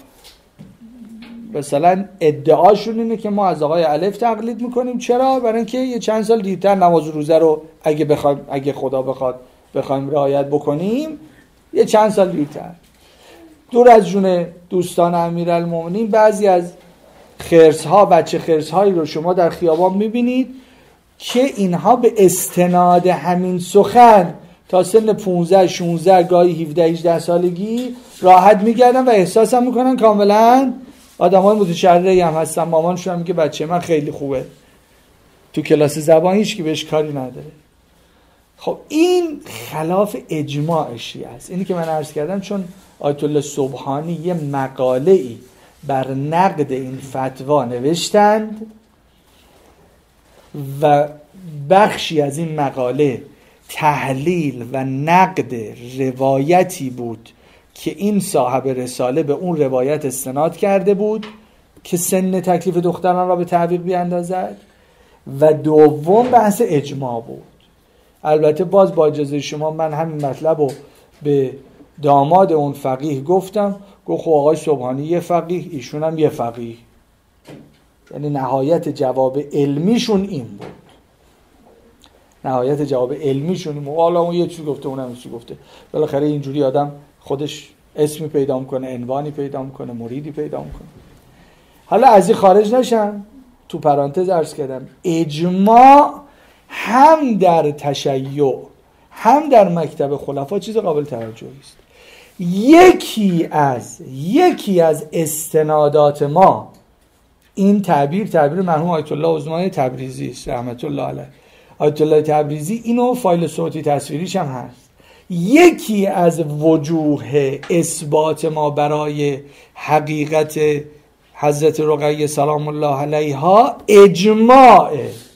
مثلا ادعاشون اینه که ما از آقای الف تقلید میکنیم. چرا؟ برای اینکه یه چند سال دیرتر نماز روزه رو اگه بخوایم، اگه خدا بخواد بخوایم رعایت بکنیم، یه چند سال دیرتر. دور از جون دوستان امیرالمومنین بعضی از خرس‌ها، بچه خرس‌هایی رو شما در خیابان میبینید که اینها به استناد همین سخن تا سن پانزده شانزده گاهی هفده هجده سالگی راحت میگردن و احساس هم میکنن کاملا آدمای متشرعی هم هستن. مامانشون هم میگه بچه من خیلی خوبه، تو کلاس زبان هیچ کی بهش کاری نداره. خب این خلاف اجماع شیعه است. اینی که من عرض کردم چون آیت الله سبحانی یه مقاله ای بر نقد این فتوا نوشتند و بخشی از این مقاله تحلیل و نقد روایتی بود که این صاحب رساله به اون روایت استناد کرده بود که سن تکلیف دختران را به تعویق بیاندازد، و دوم بحث اجماع بود. البته باز با اجازه شما من همین مطلب رو به داماد اون فقیه گفتم، گفت خب آقای سبحانی یه فقیه، ایشون هم یه فقیه. یعنی نهایت جواب علمیشون این بود، نهایت جواب علمیشون این بود. حالا اون یه چیزی گفته اونم یه چیزی گفته، بالاخره اینجوری آدم خودش اسمی پیدا میکنه، عنوانی پیدا میکنه، مریدی پیدا میکنه. حالا از این خارج نشم، تو پرانتز عرض کردم اجماع هم در تشیع هم در مکتب خلفا چیز قابل توجهی است. یکی از یکی از استنادات ما، این تعبیر تعبیر مرحوم آیت الله عثمانی تبریزی است رحمت الله علیه، آیت الله تبریزی اینو فایل صوتی تصویریش هم هست. یکی از وجوه اثبات ما برای حقیقت حضرت رقیه سلام الله علیها اجماع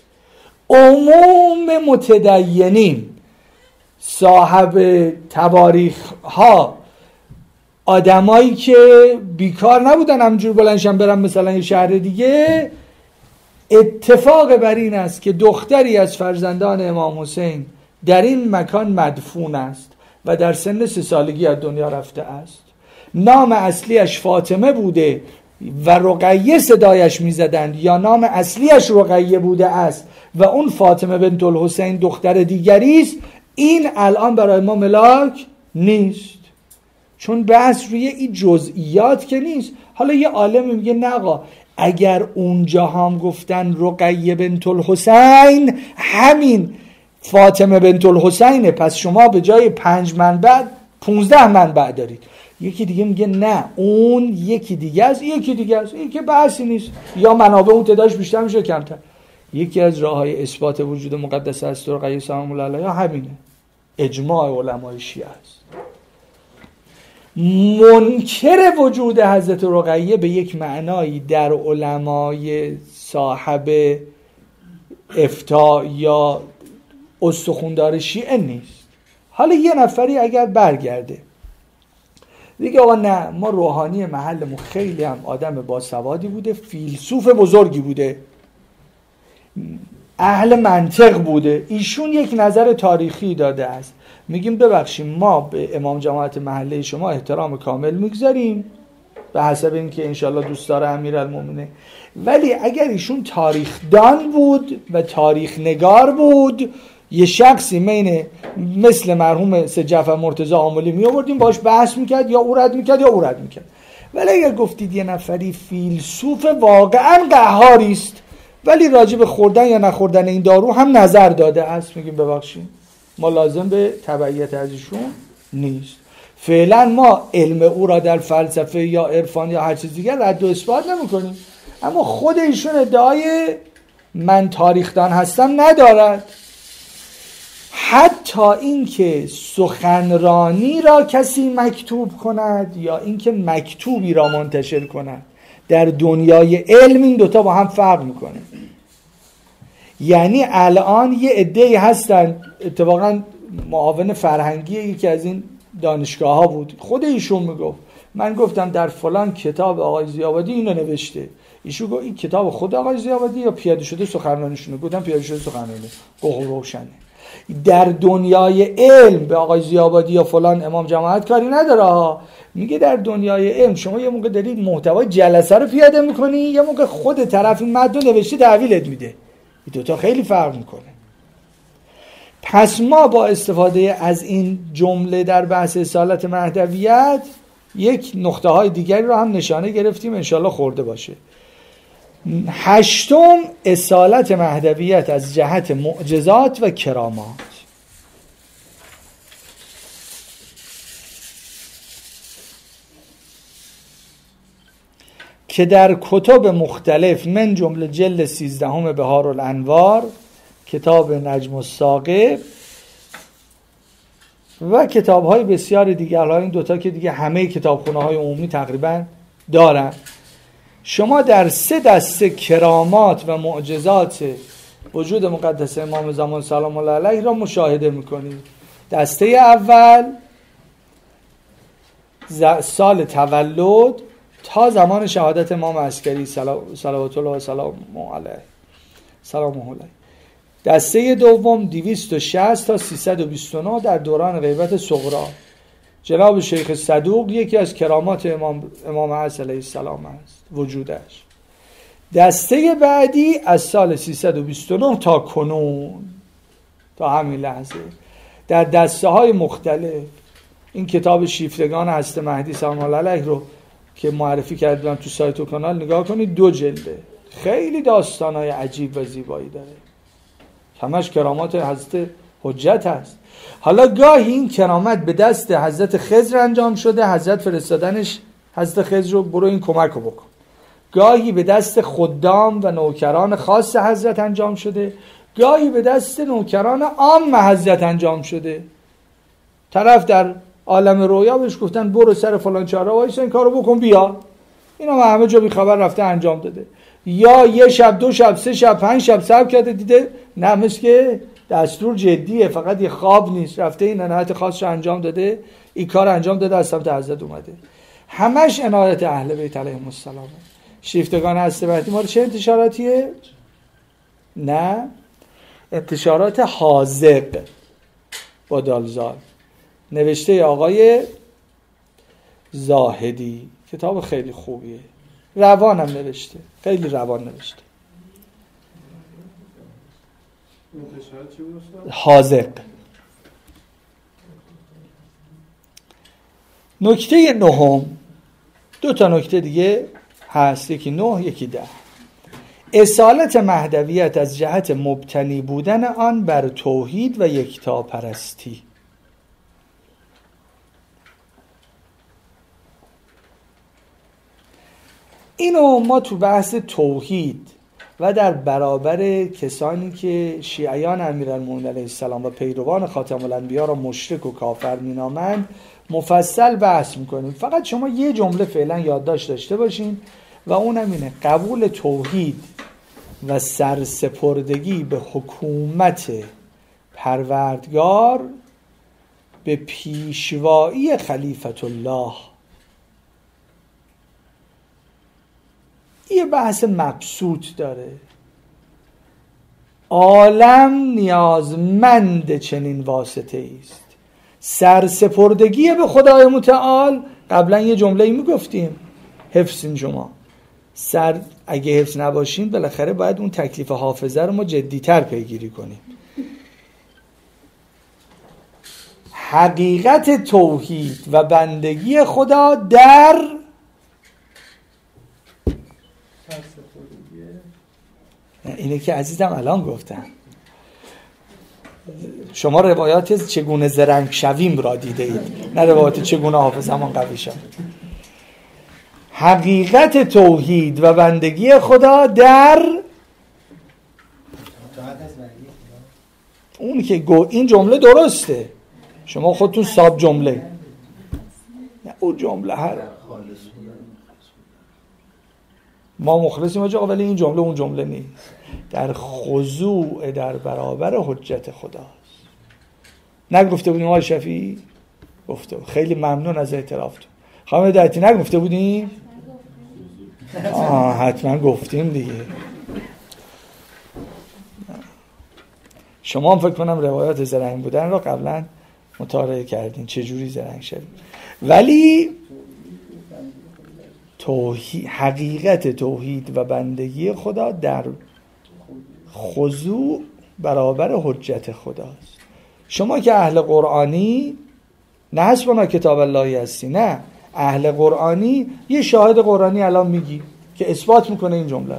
عموم متدینین، صاحب تواریخ ها، آدمایی که بیکار نبودن همجور بلنشن برن مثلا یه شهر دیگه، اتفاق بر این است که دختری از فرزندان امام حسین در این مکان مدفون است و در سن سه سالگی از دنیا رفته است. نام اصلیش فاطمه بوده و رقیه صدایش میزدند، یا نام اصلیش رقیه بوده است و اون فاطمه بنت الحسین دختر دیگری است. این الان برای ما ملاک نیست، چون بحث روی این جزئیات که نیست. حالا یه عالم میگه نه آقا، اگر اونجا هم گفتن رقیه بنت الحسین همین فاطمه بنت الحسینه، پس شما به جای پنج منبع پونزده منبع دارید. یکی دیگه میگه نه اون یکی دیگه است، یکی دیگه است، این که بحثی نیست، یا منابع اون تعدادش بیشتر میشه کمتر. یکی از راههای اثبات وجود مقدس است رقیه سلام الله علیها همینه، اجماع علمای شیعه است. منکر وجود حضرت رقیه به یک معنایی در علمای صاحب افتاء یا استخوندار شیعه نیست. حالا یه نفری اگر برگرده دیگه آقا نه ما روحانی محلمون خیلی هم آدم باسوادی بوده، فیلسوف بزرگی بوده، اهل منطق بوده، ایشون یک نظر تاریخی داده است، میگیم ببخشیم ما به امام جماعت محله شما احترام کامل میگذاریم به حسب اینکه انشالله دوستدار امیرالمومنین، ولی اگر ایشون تاریخ دان بود و تاریخ نگار بود، یه شخصی مینه مثل مرحوم سید جعفر مرتضی آملی می آوردیم باش بحث میکرد، یا او رد میکرد یا او رد میکرد. ولی اگر گفتید یه نفری فیلسوف واقعا قهاری است ولی راجع به خوردن یا نخوردن این دارو هم نظر داده است، میگیم ببخشید ما لازم به تبعیت از ایشون نیست. فعلا ما علم او را در فلسفه یا عرفان یا هر چیز دیگر رد و اثبات نمی‌کنیم، اما خود ایشون ادعای من تاریخدان هستم ندارد. حتی اینکه سخنرانی را کسی مکتوب کند یا اینکه مکتوبی را منتشر کند، در دنیای علم این دوتا با هم فرق میکنه. یعنی الان یه عده‌ای هستن، اتفاقا معاون فرهنگی یکی از این دانشگاه ها بود، خود ایشون میگفت، من گفتم در فلان کتاب آقای ضیاء‌آبادی اینو نوشته، ایشون گفت این کتاب خود آقای ضیاء‌آبادی یا پیاده شده سخنرانیشونه؟ گفتم پیاده شده سخنرانی. گفت روشنه. در دنیای علم به آقای ضیاء‌آبادی یا فلان امام جماعت کاری نداره. میگه در دنیای علم شما یه موقع دارید محتوای جلسه رو پیاده میکنی، یه موقع خود طرف این متن رو نوشته تحویلت میده. این دوتا خیلی فرق میکنه. پس ما با استفاده از این جمله در بحث اصالت مهدویت یک نقطه های دیگری رو هم نشانه گرفتیم، انشالله خورده باشه. هشتم، اصالت مهدویت از جهت معجزات و کرامات. که در کتب مختلف من جمله جلد سیزدهم بهارالانوار، کتاب نجم الثاقب و کتاب‌های بسیار دیگر، حالا این دوتا که دیگه همه کتابخونه‌های عمومی تقریبا دارن، شما در سه دسته کرامات و معجزات وجود مقدس امام زمان سلام الله علیه را مشاهده میکنید. دسته اول سال تولد تا زمان شهادت امام عسکری صلوات الله و سلام علیه سلام علیه. دسته دوم دویست و شصت تا سیصد و بیست و نه در دوران غیبت صغری. جناب شیخ صدوق یکی از کرامات امام امام عصر علیه السلام است وجودش. دسته بعدی از سال سیصد و بیست و نه تا کنون، تا همین لحظه، در دسته های مختلف. این کتاب شیفتگان هست مهدی سلام الله علیه رو که معرفی کردم تو سایت و کانال نگاه کنید، دو جلده، خیلی داستانهای عجیب و زیبایی داره، همش کرامات حضرت حجت هست. حالا گاهی این کرامت به دست حضرت خضر انجام شده، حضرت فرستادنش حضرت خضر رو برو این کمک رو بکن. گاهی به دست خدام و نوکران خاص حضرت انجام شده، گاهی به دست نوکران عام حضرت انجام شده. طرف در عالم رویا بهش گفتن برو سر فلان چهاره وایسا این کارو بکن بیا، اینا همه جا بی خبر رفته انجام داده. یا یه شب دو شب سه شب پنج شب صبر کرده دیده نه، مثل که دستور جدیه، فقط یه خواب نیست، رفته این عنایت خاص رو انجام داده، این کار انجام داده، از سمت حضرت اومده. همش عنایت اهل بیت علیهم السلام. شیفتگان هسته مهدی ما چه انتشاراتیه؟ نه، انتشارات حاذق با دالزال، نوشته آقای زاهدی، کتاب خیلی خوبیه، روانم نوشته، خیلی روان نوشته. حاذق. نکته نهم، دو تا نکته دیگه هست، یکی نه یکی ده. اصالت مهدویت از جهت مبتنی بودن آن بر توحید و یکتاپرستی. اینو ما تو بحث توحید و در برابر کسانی که شیعیان امیرالمومنین علیه السلام و پیروان خاتم الانبیا را مشرک و کافر مینامند مفصل بحث میکنیم. فقط شما یه جمله فعلا یادداشت داشته باشین و اونم اینه: قبول توحید و سرسپردگی به حکومت پروردگار به پیشوایی خلیفت الله. یه بحث مبسوط داره. عالم نیازمند چنین واسطه است. سرسپردگی به خدای متعال، قبلا یه جمله میگفتیم، حفظین شما. سر اگه حفظ نباشین بالاخره باید اون تکلیف حافظه رو ما جدی‌تر پیگیری کنیم. حقیقت توحید و بندگی خدا در اینه که عزیزم الان گفتم. شما روایات چگونه زرنگ شویم را دیده اید، نه روایات چگونه حافظمان قوی شد. حقیقت توحید و بندگی خدا در اون که گو این جمله درسته، شما خودتون ساب جمله نه اون جمله هر ما مخلصیم آقا، ولی این جمله اون جمله نیست. در خضوع در برابر حجت خداست. نگفته بودیم آقای شفیعی؟ گفته بود. خیلی ممنون از اعترافتون. خانم هدایتی نگفته بودیم؟ آه حتما گفتیم دیگه. شما هم فکر کنم روایات زرنگ بودن رو قبلا مطالعه کردین چجوری زرنگ شدید. ولی توحید، حقیقت توحید و بندگی خدا در خضوع برابر حجت خداست. شما که اهل قرآنی، نه حسبنا کتاب الله هستی، نه اهل قرآنی، یه شاهد قرآنی الان میگی که اثبات میکنه این جمله رو.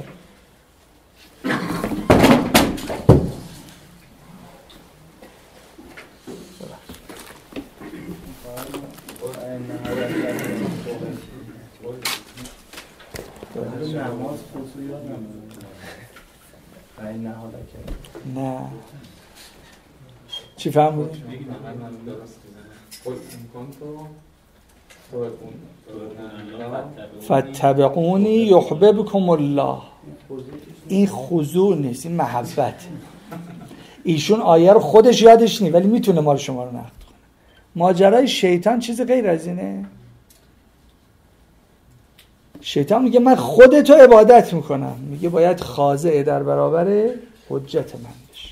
نه چی فهمون؟ فاتبعونی یحببکم الله. این خضوع نیست، این محبت. ایشون آیه رو خودش یادش نیست ولی میتونه ما رو شما رو نقد کنه. ماجرای شیطان چیز غیر از اینه. شیطان میگه من خودتو عبادت میکنم، میگه باید خاضع در برابر حجت من بشی.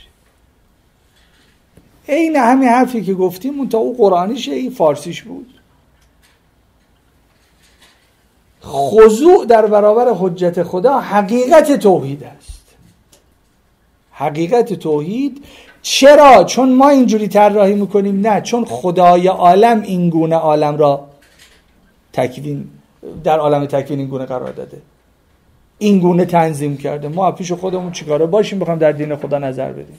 این همین حرفی که گفتیم اون تا او قرآنیشه، این فارسیش بود. خضوع در برابر حجت خدا حقیقت توحید است. حقیقت توحید. چرا؟ چون ما اینجوری طراحی میکنیم؟ نه، چون خدای عالم این گونه عالم را تکوین، در عالم تکوین این گونه قرار داده، این گونه تنظیم کرده. ما پیش خودمون چیکاره باشیم بخوام در دین خدا نظر بدیم.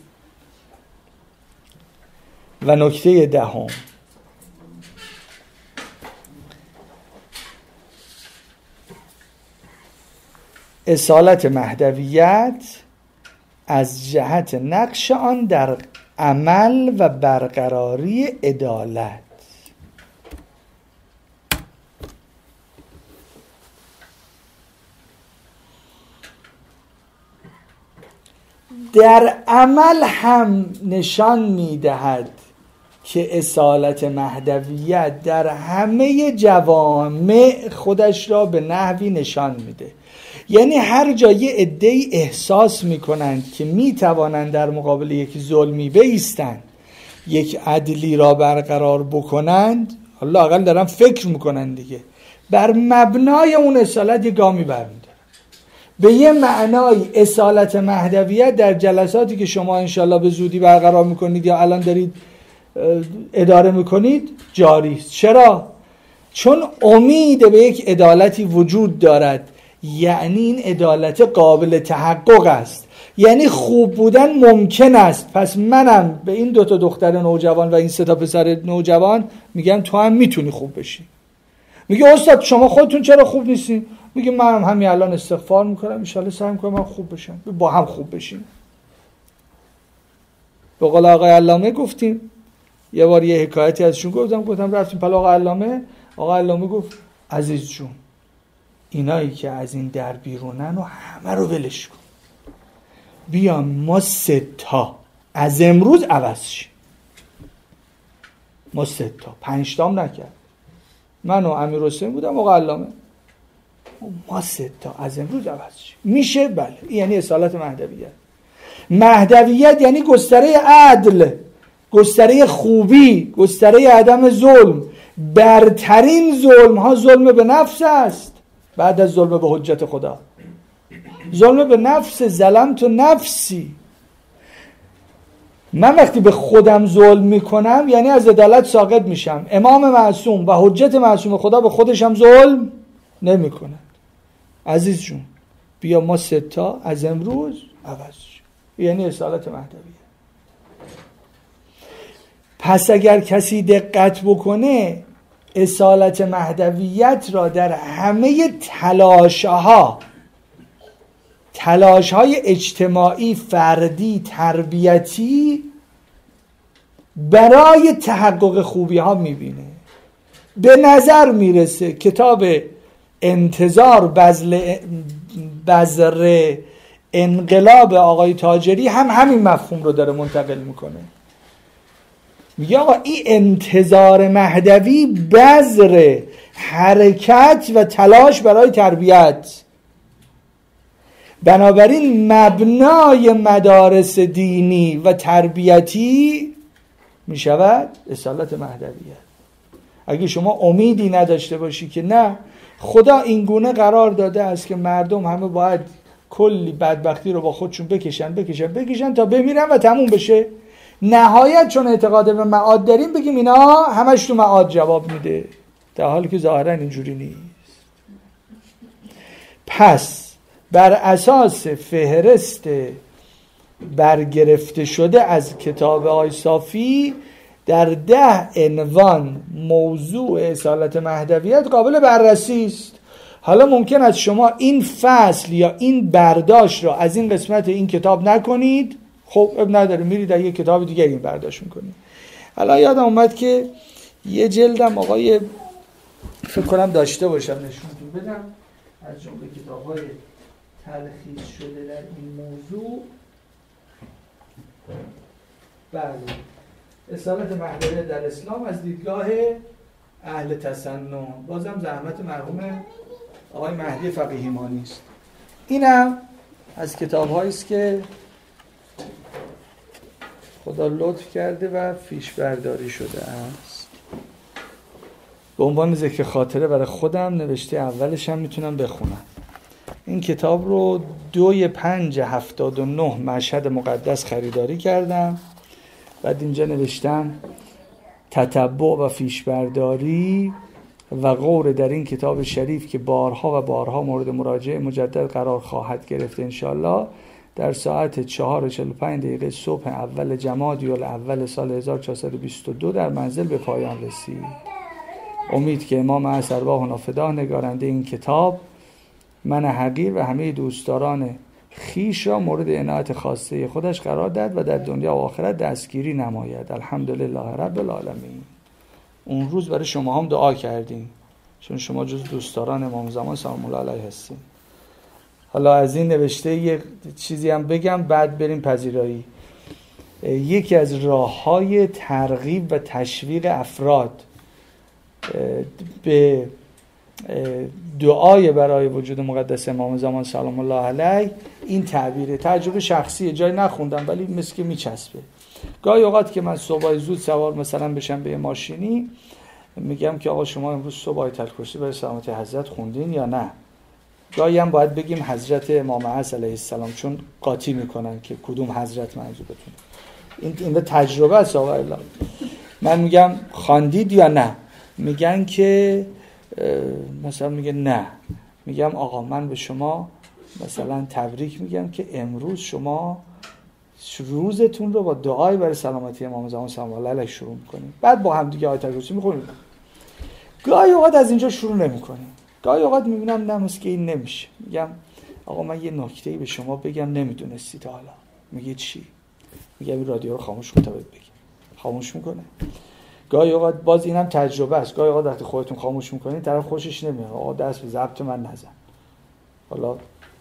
و نکته دهم، اصالت مهدویت از جهت نقش آن در عمل و برقراری عدالت. در عمل هم نشان می‌دهد که اصالت مهدویت در همه جوامع خودش را به نحوی نشان میده. یعنی هر جا یه عده‌ای احساس میکنند که میتوانند در مقابل یک ظلمی بایستند، یک عدلی را برقرار بکنند، الله اقل دارن فکر میکنند دیگه، بر مبنای اون اصالت یه گامی برمیدارن. به یه معنای اصالت مهدویت در جلساتی که شما انشالله به زودی برقرار میکنید یا الان دارید اداره میکنید جاری است. چرا؟ چون امید به یک عدالتی وجود دارد، یعنی این عدالت قابل تحقق است، یعنی خوب بودن ممکن است. پس منم به این دوتا دختر نوجوان و این سه تا پسر نوجوان میگم تو هم میتونی خوب بشی. میگه استاد شما خودتون چرا خوب نیستین؟ میگه منم همین الان استغفار میکنم ان شاءالله سعی میکنم من خوب بشم، با هم خوب بشیم. به قول آقای علامه گفتیم، یه بار یه حکایتی ازشون گفتم، گفتم رفتیم پل آقای علامه، آقای علامه گفت عزیز جون اینایی که از این در بیرونن و همه رو ولش کن، بیا ما سه تا از امروز عوض شیم. ما سه تا، پنج تام نکرد، من و امیر حسین بودم آقای علامه، ما سه تا از امروز عوض شیم. میشه؟ بله. یعنی اصالت مهدویت. مهدویت یعنی گستره عدل، گستره خوبی، گستره عدم ظلم. برترین ظلم ها ظلم به نفس است بعد از ظلم به حجت خدا. ظلم به نفس، ظلمت نفسی. من وقتی به خودم ظلم میکنم یعنی از عدالت ساقط میشم. امام معصوم و حجت معصوم خدا به خودشم ظلم نمیکنه. عزیز جون بیا ما سه تا از امروز عوض شیم. یعنی اصالت مهدویت. پس اگر کسی دقت بکنه اصالت مهدویت را در همه تلاشها تلاشهای اجتماعی، فردی، تربیتی برای تحقق خوبی ها میبینه. به نظر میرسه کتاب انتظار بذل بذر انقلاب آقای تاجری هم همین مفهوم رو داره منتقل میکنه. میگه آقا این انتظار مهدوی بذر حرکت و تلاش برای تربیت، بنابراین مبنای مدارس دینی و تربیتی می شود اصالت مهدویت. اگه شما امیدی نداشته باشی که نه خدا این گونه قرار داده است که مردم همه باید کلی بدبختی رو با خودشون بکشن بکشن بکشن تا بمیرن و تموم بشه، نهایت چون اعتقاد به معاد داریم بگیم اینا همش تو معاد جواب میده، در حالی که ظاهرا اینجوری نیست. پس بر اساس فهرست برگرفته شده از کتاب آقای صافی در ده عنوان موضوع اصالت مهدویت قابل بررسی است. حالا ممکن است شما این فصل یا این برداشت را از این قسمت این کتاب نکنید، خب اب نداره میرید در یک کتاب دیگه این برداشت میکنید. حالا یادم اومد که یه جلدم آقای فکر کنم داشته باشم نشونتون بدم از جمله کتاب‌های تلخیص شده در این موضوع. بله، اصالت مهدویت در اسلام از دیدگاه اهل تسنن، بازم زحمت مرحوم آقای مهدی فقیهیمانی است. اینم از کتاب‌هایی است که خدا لطف کرده و فیش برداری شده است. به عنوان ذکر خاطره برای خودم نوشته اولش هم میتونم بخونم. این کتاب رو دوی پنج هفتاد و نه مشهد مقدس خریداری کردم. بعد اینجا نوشتم تتبع و فیشبرداری و غور در این کتاب شریف که بارها و بارها مورد مراجعه مجدد قرار خواهد گرفت انشالله در ساعت چهار و چهل و پنج دقیقه صبح اول جمادی الاول سال هزار و چهارصد و بیست و دو در منزل به پایان رسید. امید که امام عصر ارواحنا فداه نگارنده این کتاب من حقیر و همه دوستداران خیش را مورد عنایت خاصه خودش قرار داد و در دنیا و آخرت دستگیری نماید. الحمدلله رب العالمین. اون روز برای شما هم دعا کردیم چون شما جز دوستداران امام زمان سلام الله علیه هستیم. حالا از این نوشته یک چیزی هم بگم بعد بریم پذیرایی. یکی از راه‌های ترغیب و تشویق افراد به دعای برای وجود مقدس امام زمان سلام الله علیه این تعبیره. تجربه شخصیه، جای نخوندم ولی مثل که میچسبه. گاهی اوقات که من صبح زود سوار مثلا بشم به ماشینی میگم که آقا شما امروز صبح آیت الکرسی برای سلامتی حضرت خوندین یا نه؟ گاهی هم باید بگیم حضرت امام عصر علیه السلام چون قاطی میکنن که کدوم حضرت منظورتونه. این این تجربه است آقا الله. من میگم خواندید یا نه؟ میگن که مثلا میگه نه. میگم آقا من به شما مثلا تبریک میگم که امروز شما روزتون رو با دعای برای سلامتی امام زمان سلام الله علیه شروع میکنیم، بعد با هم دیگه آیت الکرسی میخونیم. گاهی اوقات از اینجا شروع نمیکنیم، گاهی اوقات میبینم نه که این نمیشه. میگم آقا من یه نکته‌ای به شما بگم نمیدونستی تا حالا. میگه چی؟ میگم این رادیو رو خاموش کن تا بگم. خاموش میکنه. گاهی اوقات باز اینم تجربه است. گاهی اوقات وقتی خودتون خاموش میکنین طرف خوشش نمیاد. آقا دست به ضبط من نزن. حالا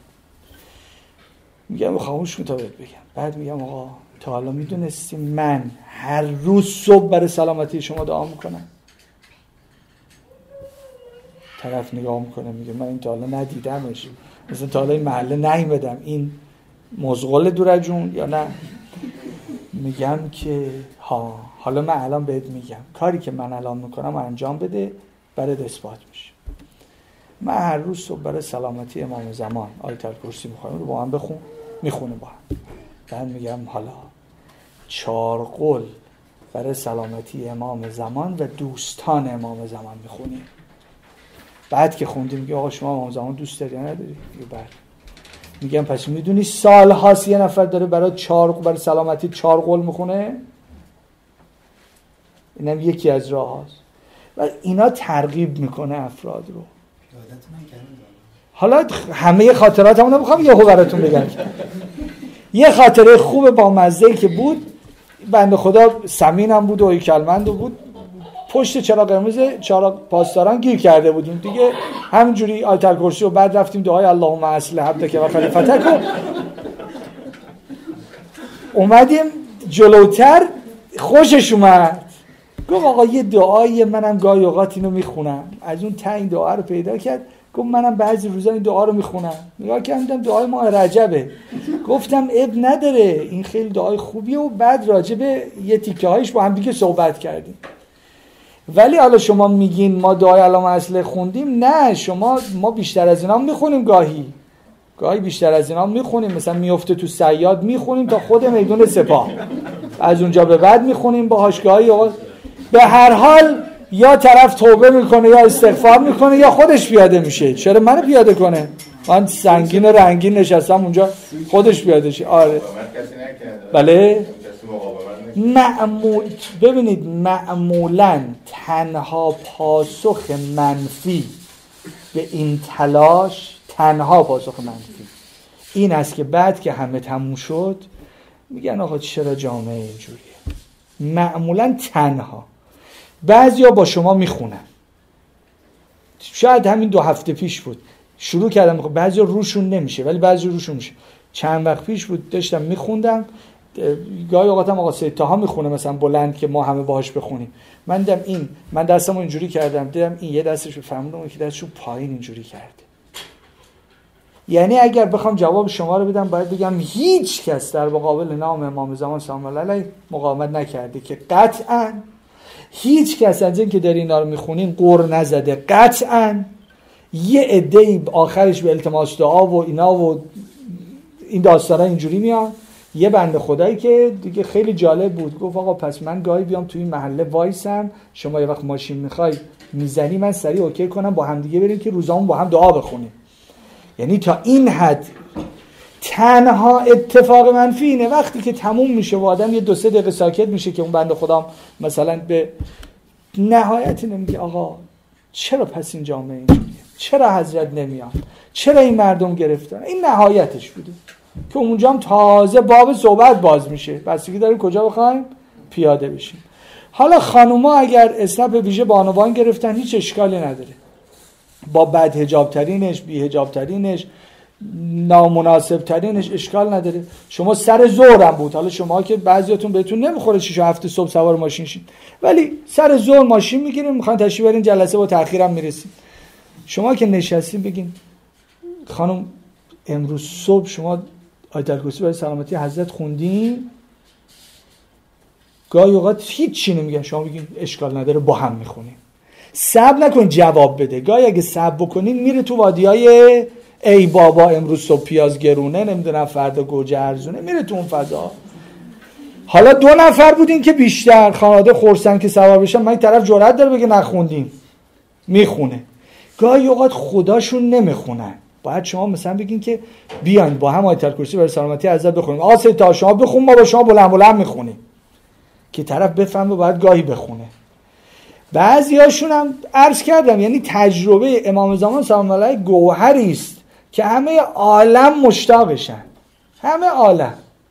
میگم خاموش کن تا بگم. بعد میگم آقا تا حالا میدونستی من هر روز صبح برای سلامتی شما دعا میکنم؟ طرف نگاه میکنه میگه من این تا حالا ندیدمش، مثلا تا حالا این محله نیومدم، این مزغول دور جون یا نه؟ میگم که ها حالا من الان بهت میگم کاری که من الان میکنم انجام بده برات اثبات میشه. من هر روز صبح برای سلامتی امام زمان آیت الکرسی میخونم، رو با هم بخون، میخونه با هم. بعد میگم حالا چهار قول برای سلامتی امام زمان و دوستان امام زمان میخونیم. بعد که خوندیم میگه آقا شما امام زمان دوست داری یا نداری؟ میگه بله. میگم پس میدونی سال هاست یه نفر داره برای چهار برای سلامتی چهار قول میخونه؟ اینم یکی از راه هاست و اینا ترغیب میکنه افراد رو. حالا همه خاطرات همون نمیخوام یهو براتون بگم. یه خاطره خوب با مزه‌ای که بود بنده خدا سمینم بود و هیکلمند بود، پشت چراغ قرمز چراغ پاسداران گیر کرده بودیم دیگه، همینجوری آیت الکرسی و بعد رفتیم دعای اللهم اصلح عبدک و خلیفتک و اومدیم جلوتر. خوشش اومد، گفت آقا یه دعایی منم گاهی اوقات اینو میخونم. از اون ته این دعا رو پیدا کرد، گفت منم بعضی روزا این دعا رو میخونم. نگاه کردم دعای ماه رجبه، گفتم اب نداره این خیلی دعای خوبیه و بعد راجع به یه تیکه هایش با هم دیگه صحبت کردیم. ولی حالا شما میگین ما دعای علامه اصل خوندیم، نه شما ما بیشتر از اینا میخونیم، گاهی گاهی بیشتر از اینا میخونیم، مثلا میفته تو صیاد میخونیم تا خود میدون سپاه، از اونجا به بعد میخونیم باهاش گاهی. به هر حال یا طرف توبه میکنه یا استغفار میکنه یا خودش پیاده میشه. چرا منو پیاده کنه؟ من سنگین و رنگین نشستم اونجا، خودش پیاده شه. آره بله. معمول ببینید معمولاً تنها پاسخ منفی به این تلاش، تنها پاسخ منفی این است که بعد که همه تموم شد میگن آقا چرا جامعه اینجوریه. معمولاً تنها. بعضیا با شما میخونن، شاید همین دو هفته پیش بود شروع کردم، بعضیا روشون نمیشه ولی بعضی روشون میشه. چند وقت پیش بود داشتم میخوندم، گاهی اوقات هم آقا سید طاها میخونه مثلا بلند که ما همه باهاش بخونیم. من دیدم این من دستمو اینجوری کردم، دیدم این یه دستش فهمیدم اون که دستشو پایین اینجوری کرده. یعنی اگر بخوام جواب شما رو بدم باید بگم هیچ کس در مقابل نام امام زمان سلام الله علیه مقاومت نکرده، که قطعاً هیچ کس از این که داری اینا رو میخونین قر نزده. قطعاً یه عده‌ای آخرش به التماس دعا و اینا و این داستانا اینجوری میاد. یه بنده خدایی که دیگه خیلی جالب بود گفت آقا پس من گاهی بیام توی این محله وایسم، شما یه وقت ماشین میخوای میزنی من سریع اوکی کنم با هم دیگه بریم که روزامون با هم دعا بخونیم. یعنی تا این حد. تنها اتفاق منفی اینه وقتی که تموم میشه و آدم یه دو سه دقیقه ساکت میشه که اون بنده خدا مثلا به نهایت نمیگه آقا چرا پس این جامعه اینجوریه، چرا حضرت نمیاد، چرا این مردم گرفتن. این نهایتش بوده که اونجا هم تازه باب صحبت باز میشه، بس که داریم کجا بخوایم پیاده بشیم. حالا خانوما اگر اسنپ ویژه بانوان گرفتن هیچ اشکالی نداره، با بد حجاب ترینش، بی حجاب ترینش، نامناسب ترینش اشکال نداره. شما سر ظهرم بود، حالا شما که بعضیاتون بهتون نمیخوره شش و هفت صبح سوار ماشین شید، ولی سر ظهر ماشین میگیریم میخواین تشریف برین جلسه با تأخیرم میرسید، شما که نشستین بگین خانم امروز صبح شما آیت الکرسی برای سلامتی حضرت خوندین؟ گاهی اوقات هیچ چی نمیگن، شما بگین اشکال نداره با هم میخونیم. صبر نکن جواب بده. گاهی اگه صبر بکنین میره تو وادیای ای بابا امروز صبح پیاز گرونه، نمیدونم فردا گوجه ارزونه، میره تو اون فضا. حالا دو نفر بودین که بیشتر خانواده خورسن که سوار بشن، من این طرف جرأت داره بگه نخوندیم، میخونه. گاهی اوقات خداشون نمیخونن، باید شما مثلا بگین که بیاین با هم آیت الکرسی برای سلامتی حضرت بخونیم. آقا سید طاها شما بخون، ما با شما بلند بلند میخونیم که طرف بفهمه باید گاهی بخونه. بعضیاشون هم عرض کردم یعنی تجربه امام زمان سلام الله علیه گوهری است که همه عالم مشتاقشن، همه عالم.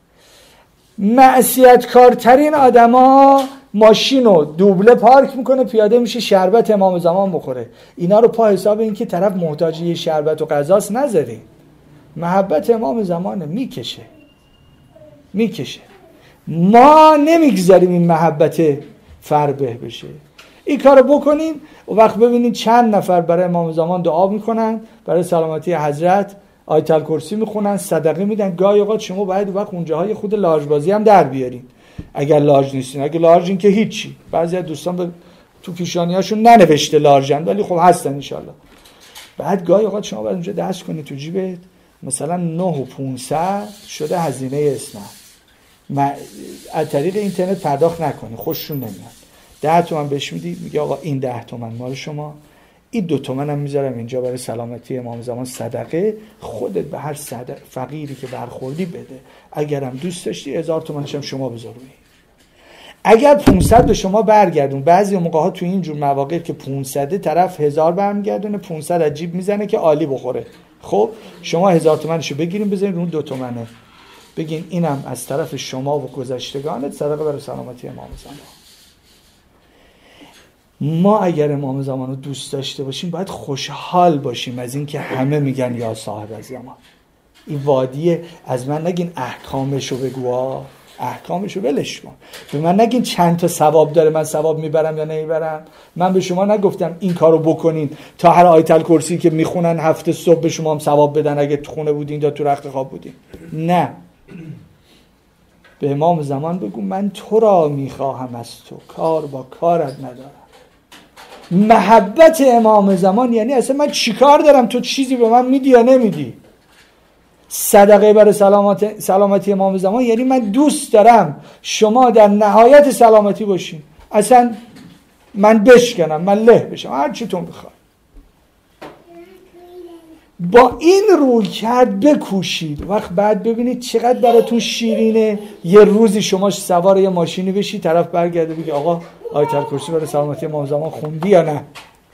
معصیتکارترین آدما ماشینو دوبله پارک میکنه پیاده میشه شربت امام زمان بخوره. اینا رو پا حساب این که طرف محتاج یه شربت و غذاست نذاری. محبت امام زمانه، میکشه میکشه. ما نمیگذاریم این محبت فربه بشه. این کارو بکنین و وقت ببینید چند نفر برای امام زمان دعا میکنن، برای سلامتی حضرت آیت الکرسی میخونن، صدقه میدن. گاهی اوقات شما باید وقت اونجاهای خود لاژبازی هم در بیارین اگر لارج نیستین. اگه لارجین که هیچی. بعضی از دوستان به تو پیشانیاشون ننوشته لارجن ولی خب هستن ان شاءالله. بعد گاهی اوقات شما باید اونجا دست کنید تو جیبت مثلا نه و پانصد شده هزینه اسنپ، از طریق اینترنت پرداخت نکنی، خوششون نمیاد. ده تومن بهش میدی، میگه آقا این ده تومن مال شما، این دو تومن هم میذارم اینجا برای سلامتی امام زمان صدقه، خودت به هر صدق فقیری که برخوردی بده، اگرم دوست داشتی هزار تومنش هم شما بذار روی. اگر پانصد به شما برگردون، بعضی موقع ها تو این جور مواقع که پانصد طرف هزار برمیگردونه، پانصد از جیب میزنه که عالی بخوره. خب شما هزار تومنشو بگیریم بذارین اون دو تومنه بگین اینم از طرف شما و گذشتگانت صدقه برای سلامتی امام زمان. ما اگر امام زمان رو دوست داشته باشیم باید خوشحال باشیم از این که همه میگن یا صاحب زمان. این وادیه، از من نگین احکامشو بگو، احکامشو ولش کن. به من نگین چند تا ثواب داره، من ثواب میبرم یا نمیبرم. من به شما نگفتم این کارو بکنین تا هر آیت الکرسی که میخونن هفته صبح به شما هم ثواب بدن اگه تو خونه بودین یا تو رخت خواب بودین. نه، به امام زمان بگو من تو را میخواهم از تو، کار با کارت ندارم. محبت امام زمان یعنی اصلا من چیکار دارم، تو چیزی به من میدی یا نمیدی. صدقه برای سلامت سلامتی امام زمان یعنی من دوست دارم شما در نهایت سلامتی باشین، اصلا من بشکنم، من له بشم، هر چی تو بخوای. با این روی کرد بکوشید، وقت بعد ببینید چقدر براتون شیرینه. یه روزی شما سوار یه ماشینی بشی، طرف برگرده بگه آقا آیت الکرسی برای سلامتی امام زمان خوندی یا نه؟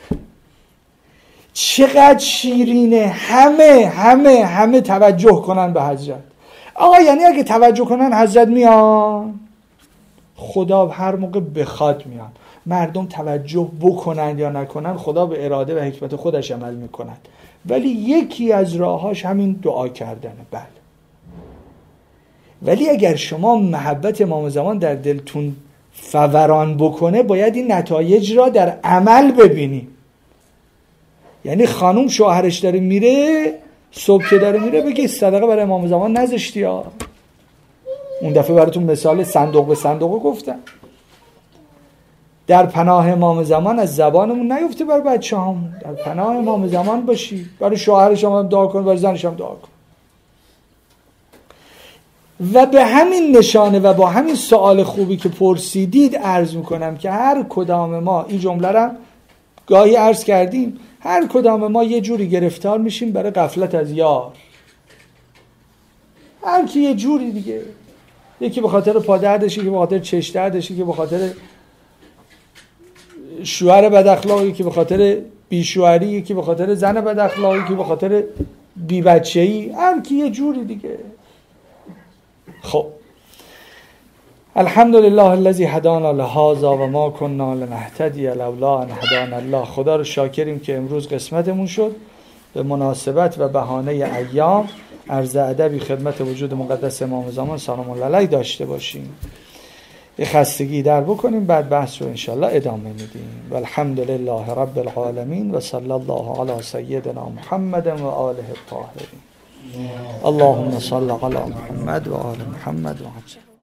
چقدر شیرینه. همه همه همه توجه کنن به حضرت. آقا یعنی اگه توجه کنن حضرت میان، خدا هر موقع بخواد میان. مردم توجه بکنن یا نکنن خدا به اراده و حکمت خودش عمل میکنن، ولی یکی از راهاش همین دعا کردنه. بله، ولی اگر شما محبت امام زمان در دلتون فوران بکنه باید این نتایج را در عمل ببینی. یعنی خانوم شوهرش داره میره، صبح که داره میره بگه صدقه برای امام زمان نذاشتی ها. اون دفعه براتون مثال صندوق به صندوق گفتم. در پناه امام زمان از زبانمون نیفته برای بچه همون. در پناه امام زمان باشی، برای شوهرش هم دعا کن، برای زنش هم دعا کن. و به همین نشانه و با همین سوال خوبی که پرسیدید عرض میکنم که هر کدام ما، این جمله رو گاهی عرض کردیم، هر کدام ما یه جوری گرفتار میشیم برای غفلت از یار. هر کی یه جوری دیگه، یکی به خاطر پادردش، یکی به خاطر چش دردش، یکی به خاطر شوهر بد اخلاق، یکی به خاطر بیشوهری، یکی به خاطر زن بد اخلاق، یکی به خاطر بی بچه‌ای. هر کی یه جوری دیگه. خب الحمدلله الذی هدانا لهذا و ما كنا لنهتدی لولا ان هدانا الله. خدا رو شاکریم که امروز قسمتمون شد به مناسبت و بهانه ایام عرض ادبی خدمت وجود مقدس امام زمان سلام الله علیه داشته باشیم. یه خستگی در بکنیم، بعد بحث رو انشالله ادامه میدیم. و الحمدلله رب العالمین و صلی الله علی سیدنا محمد و آله الطاهرین. اللهم صل علی محمد و آل محمد و عجل.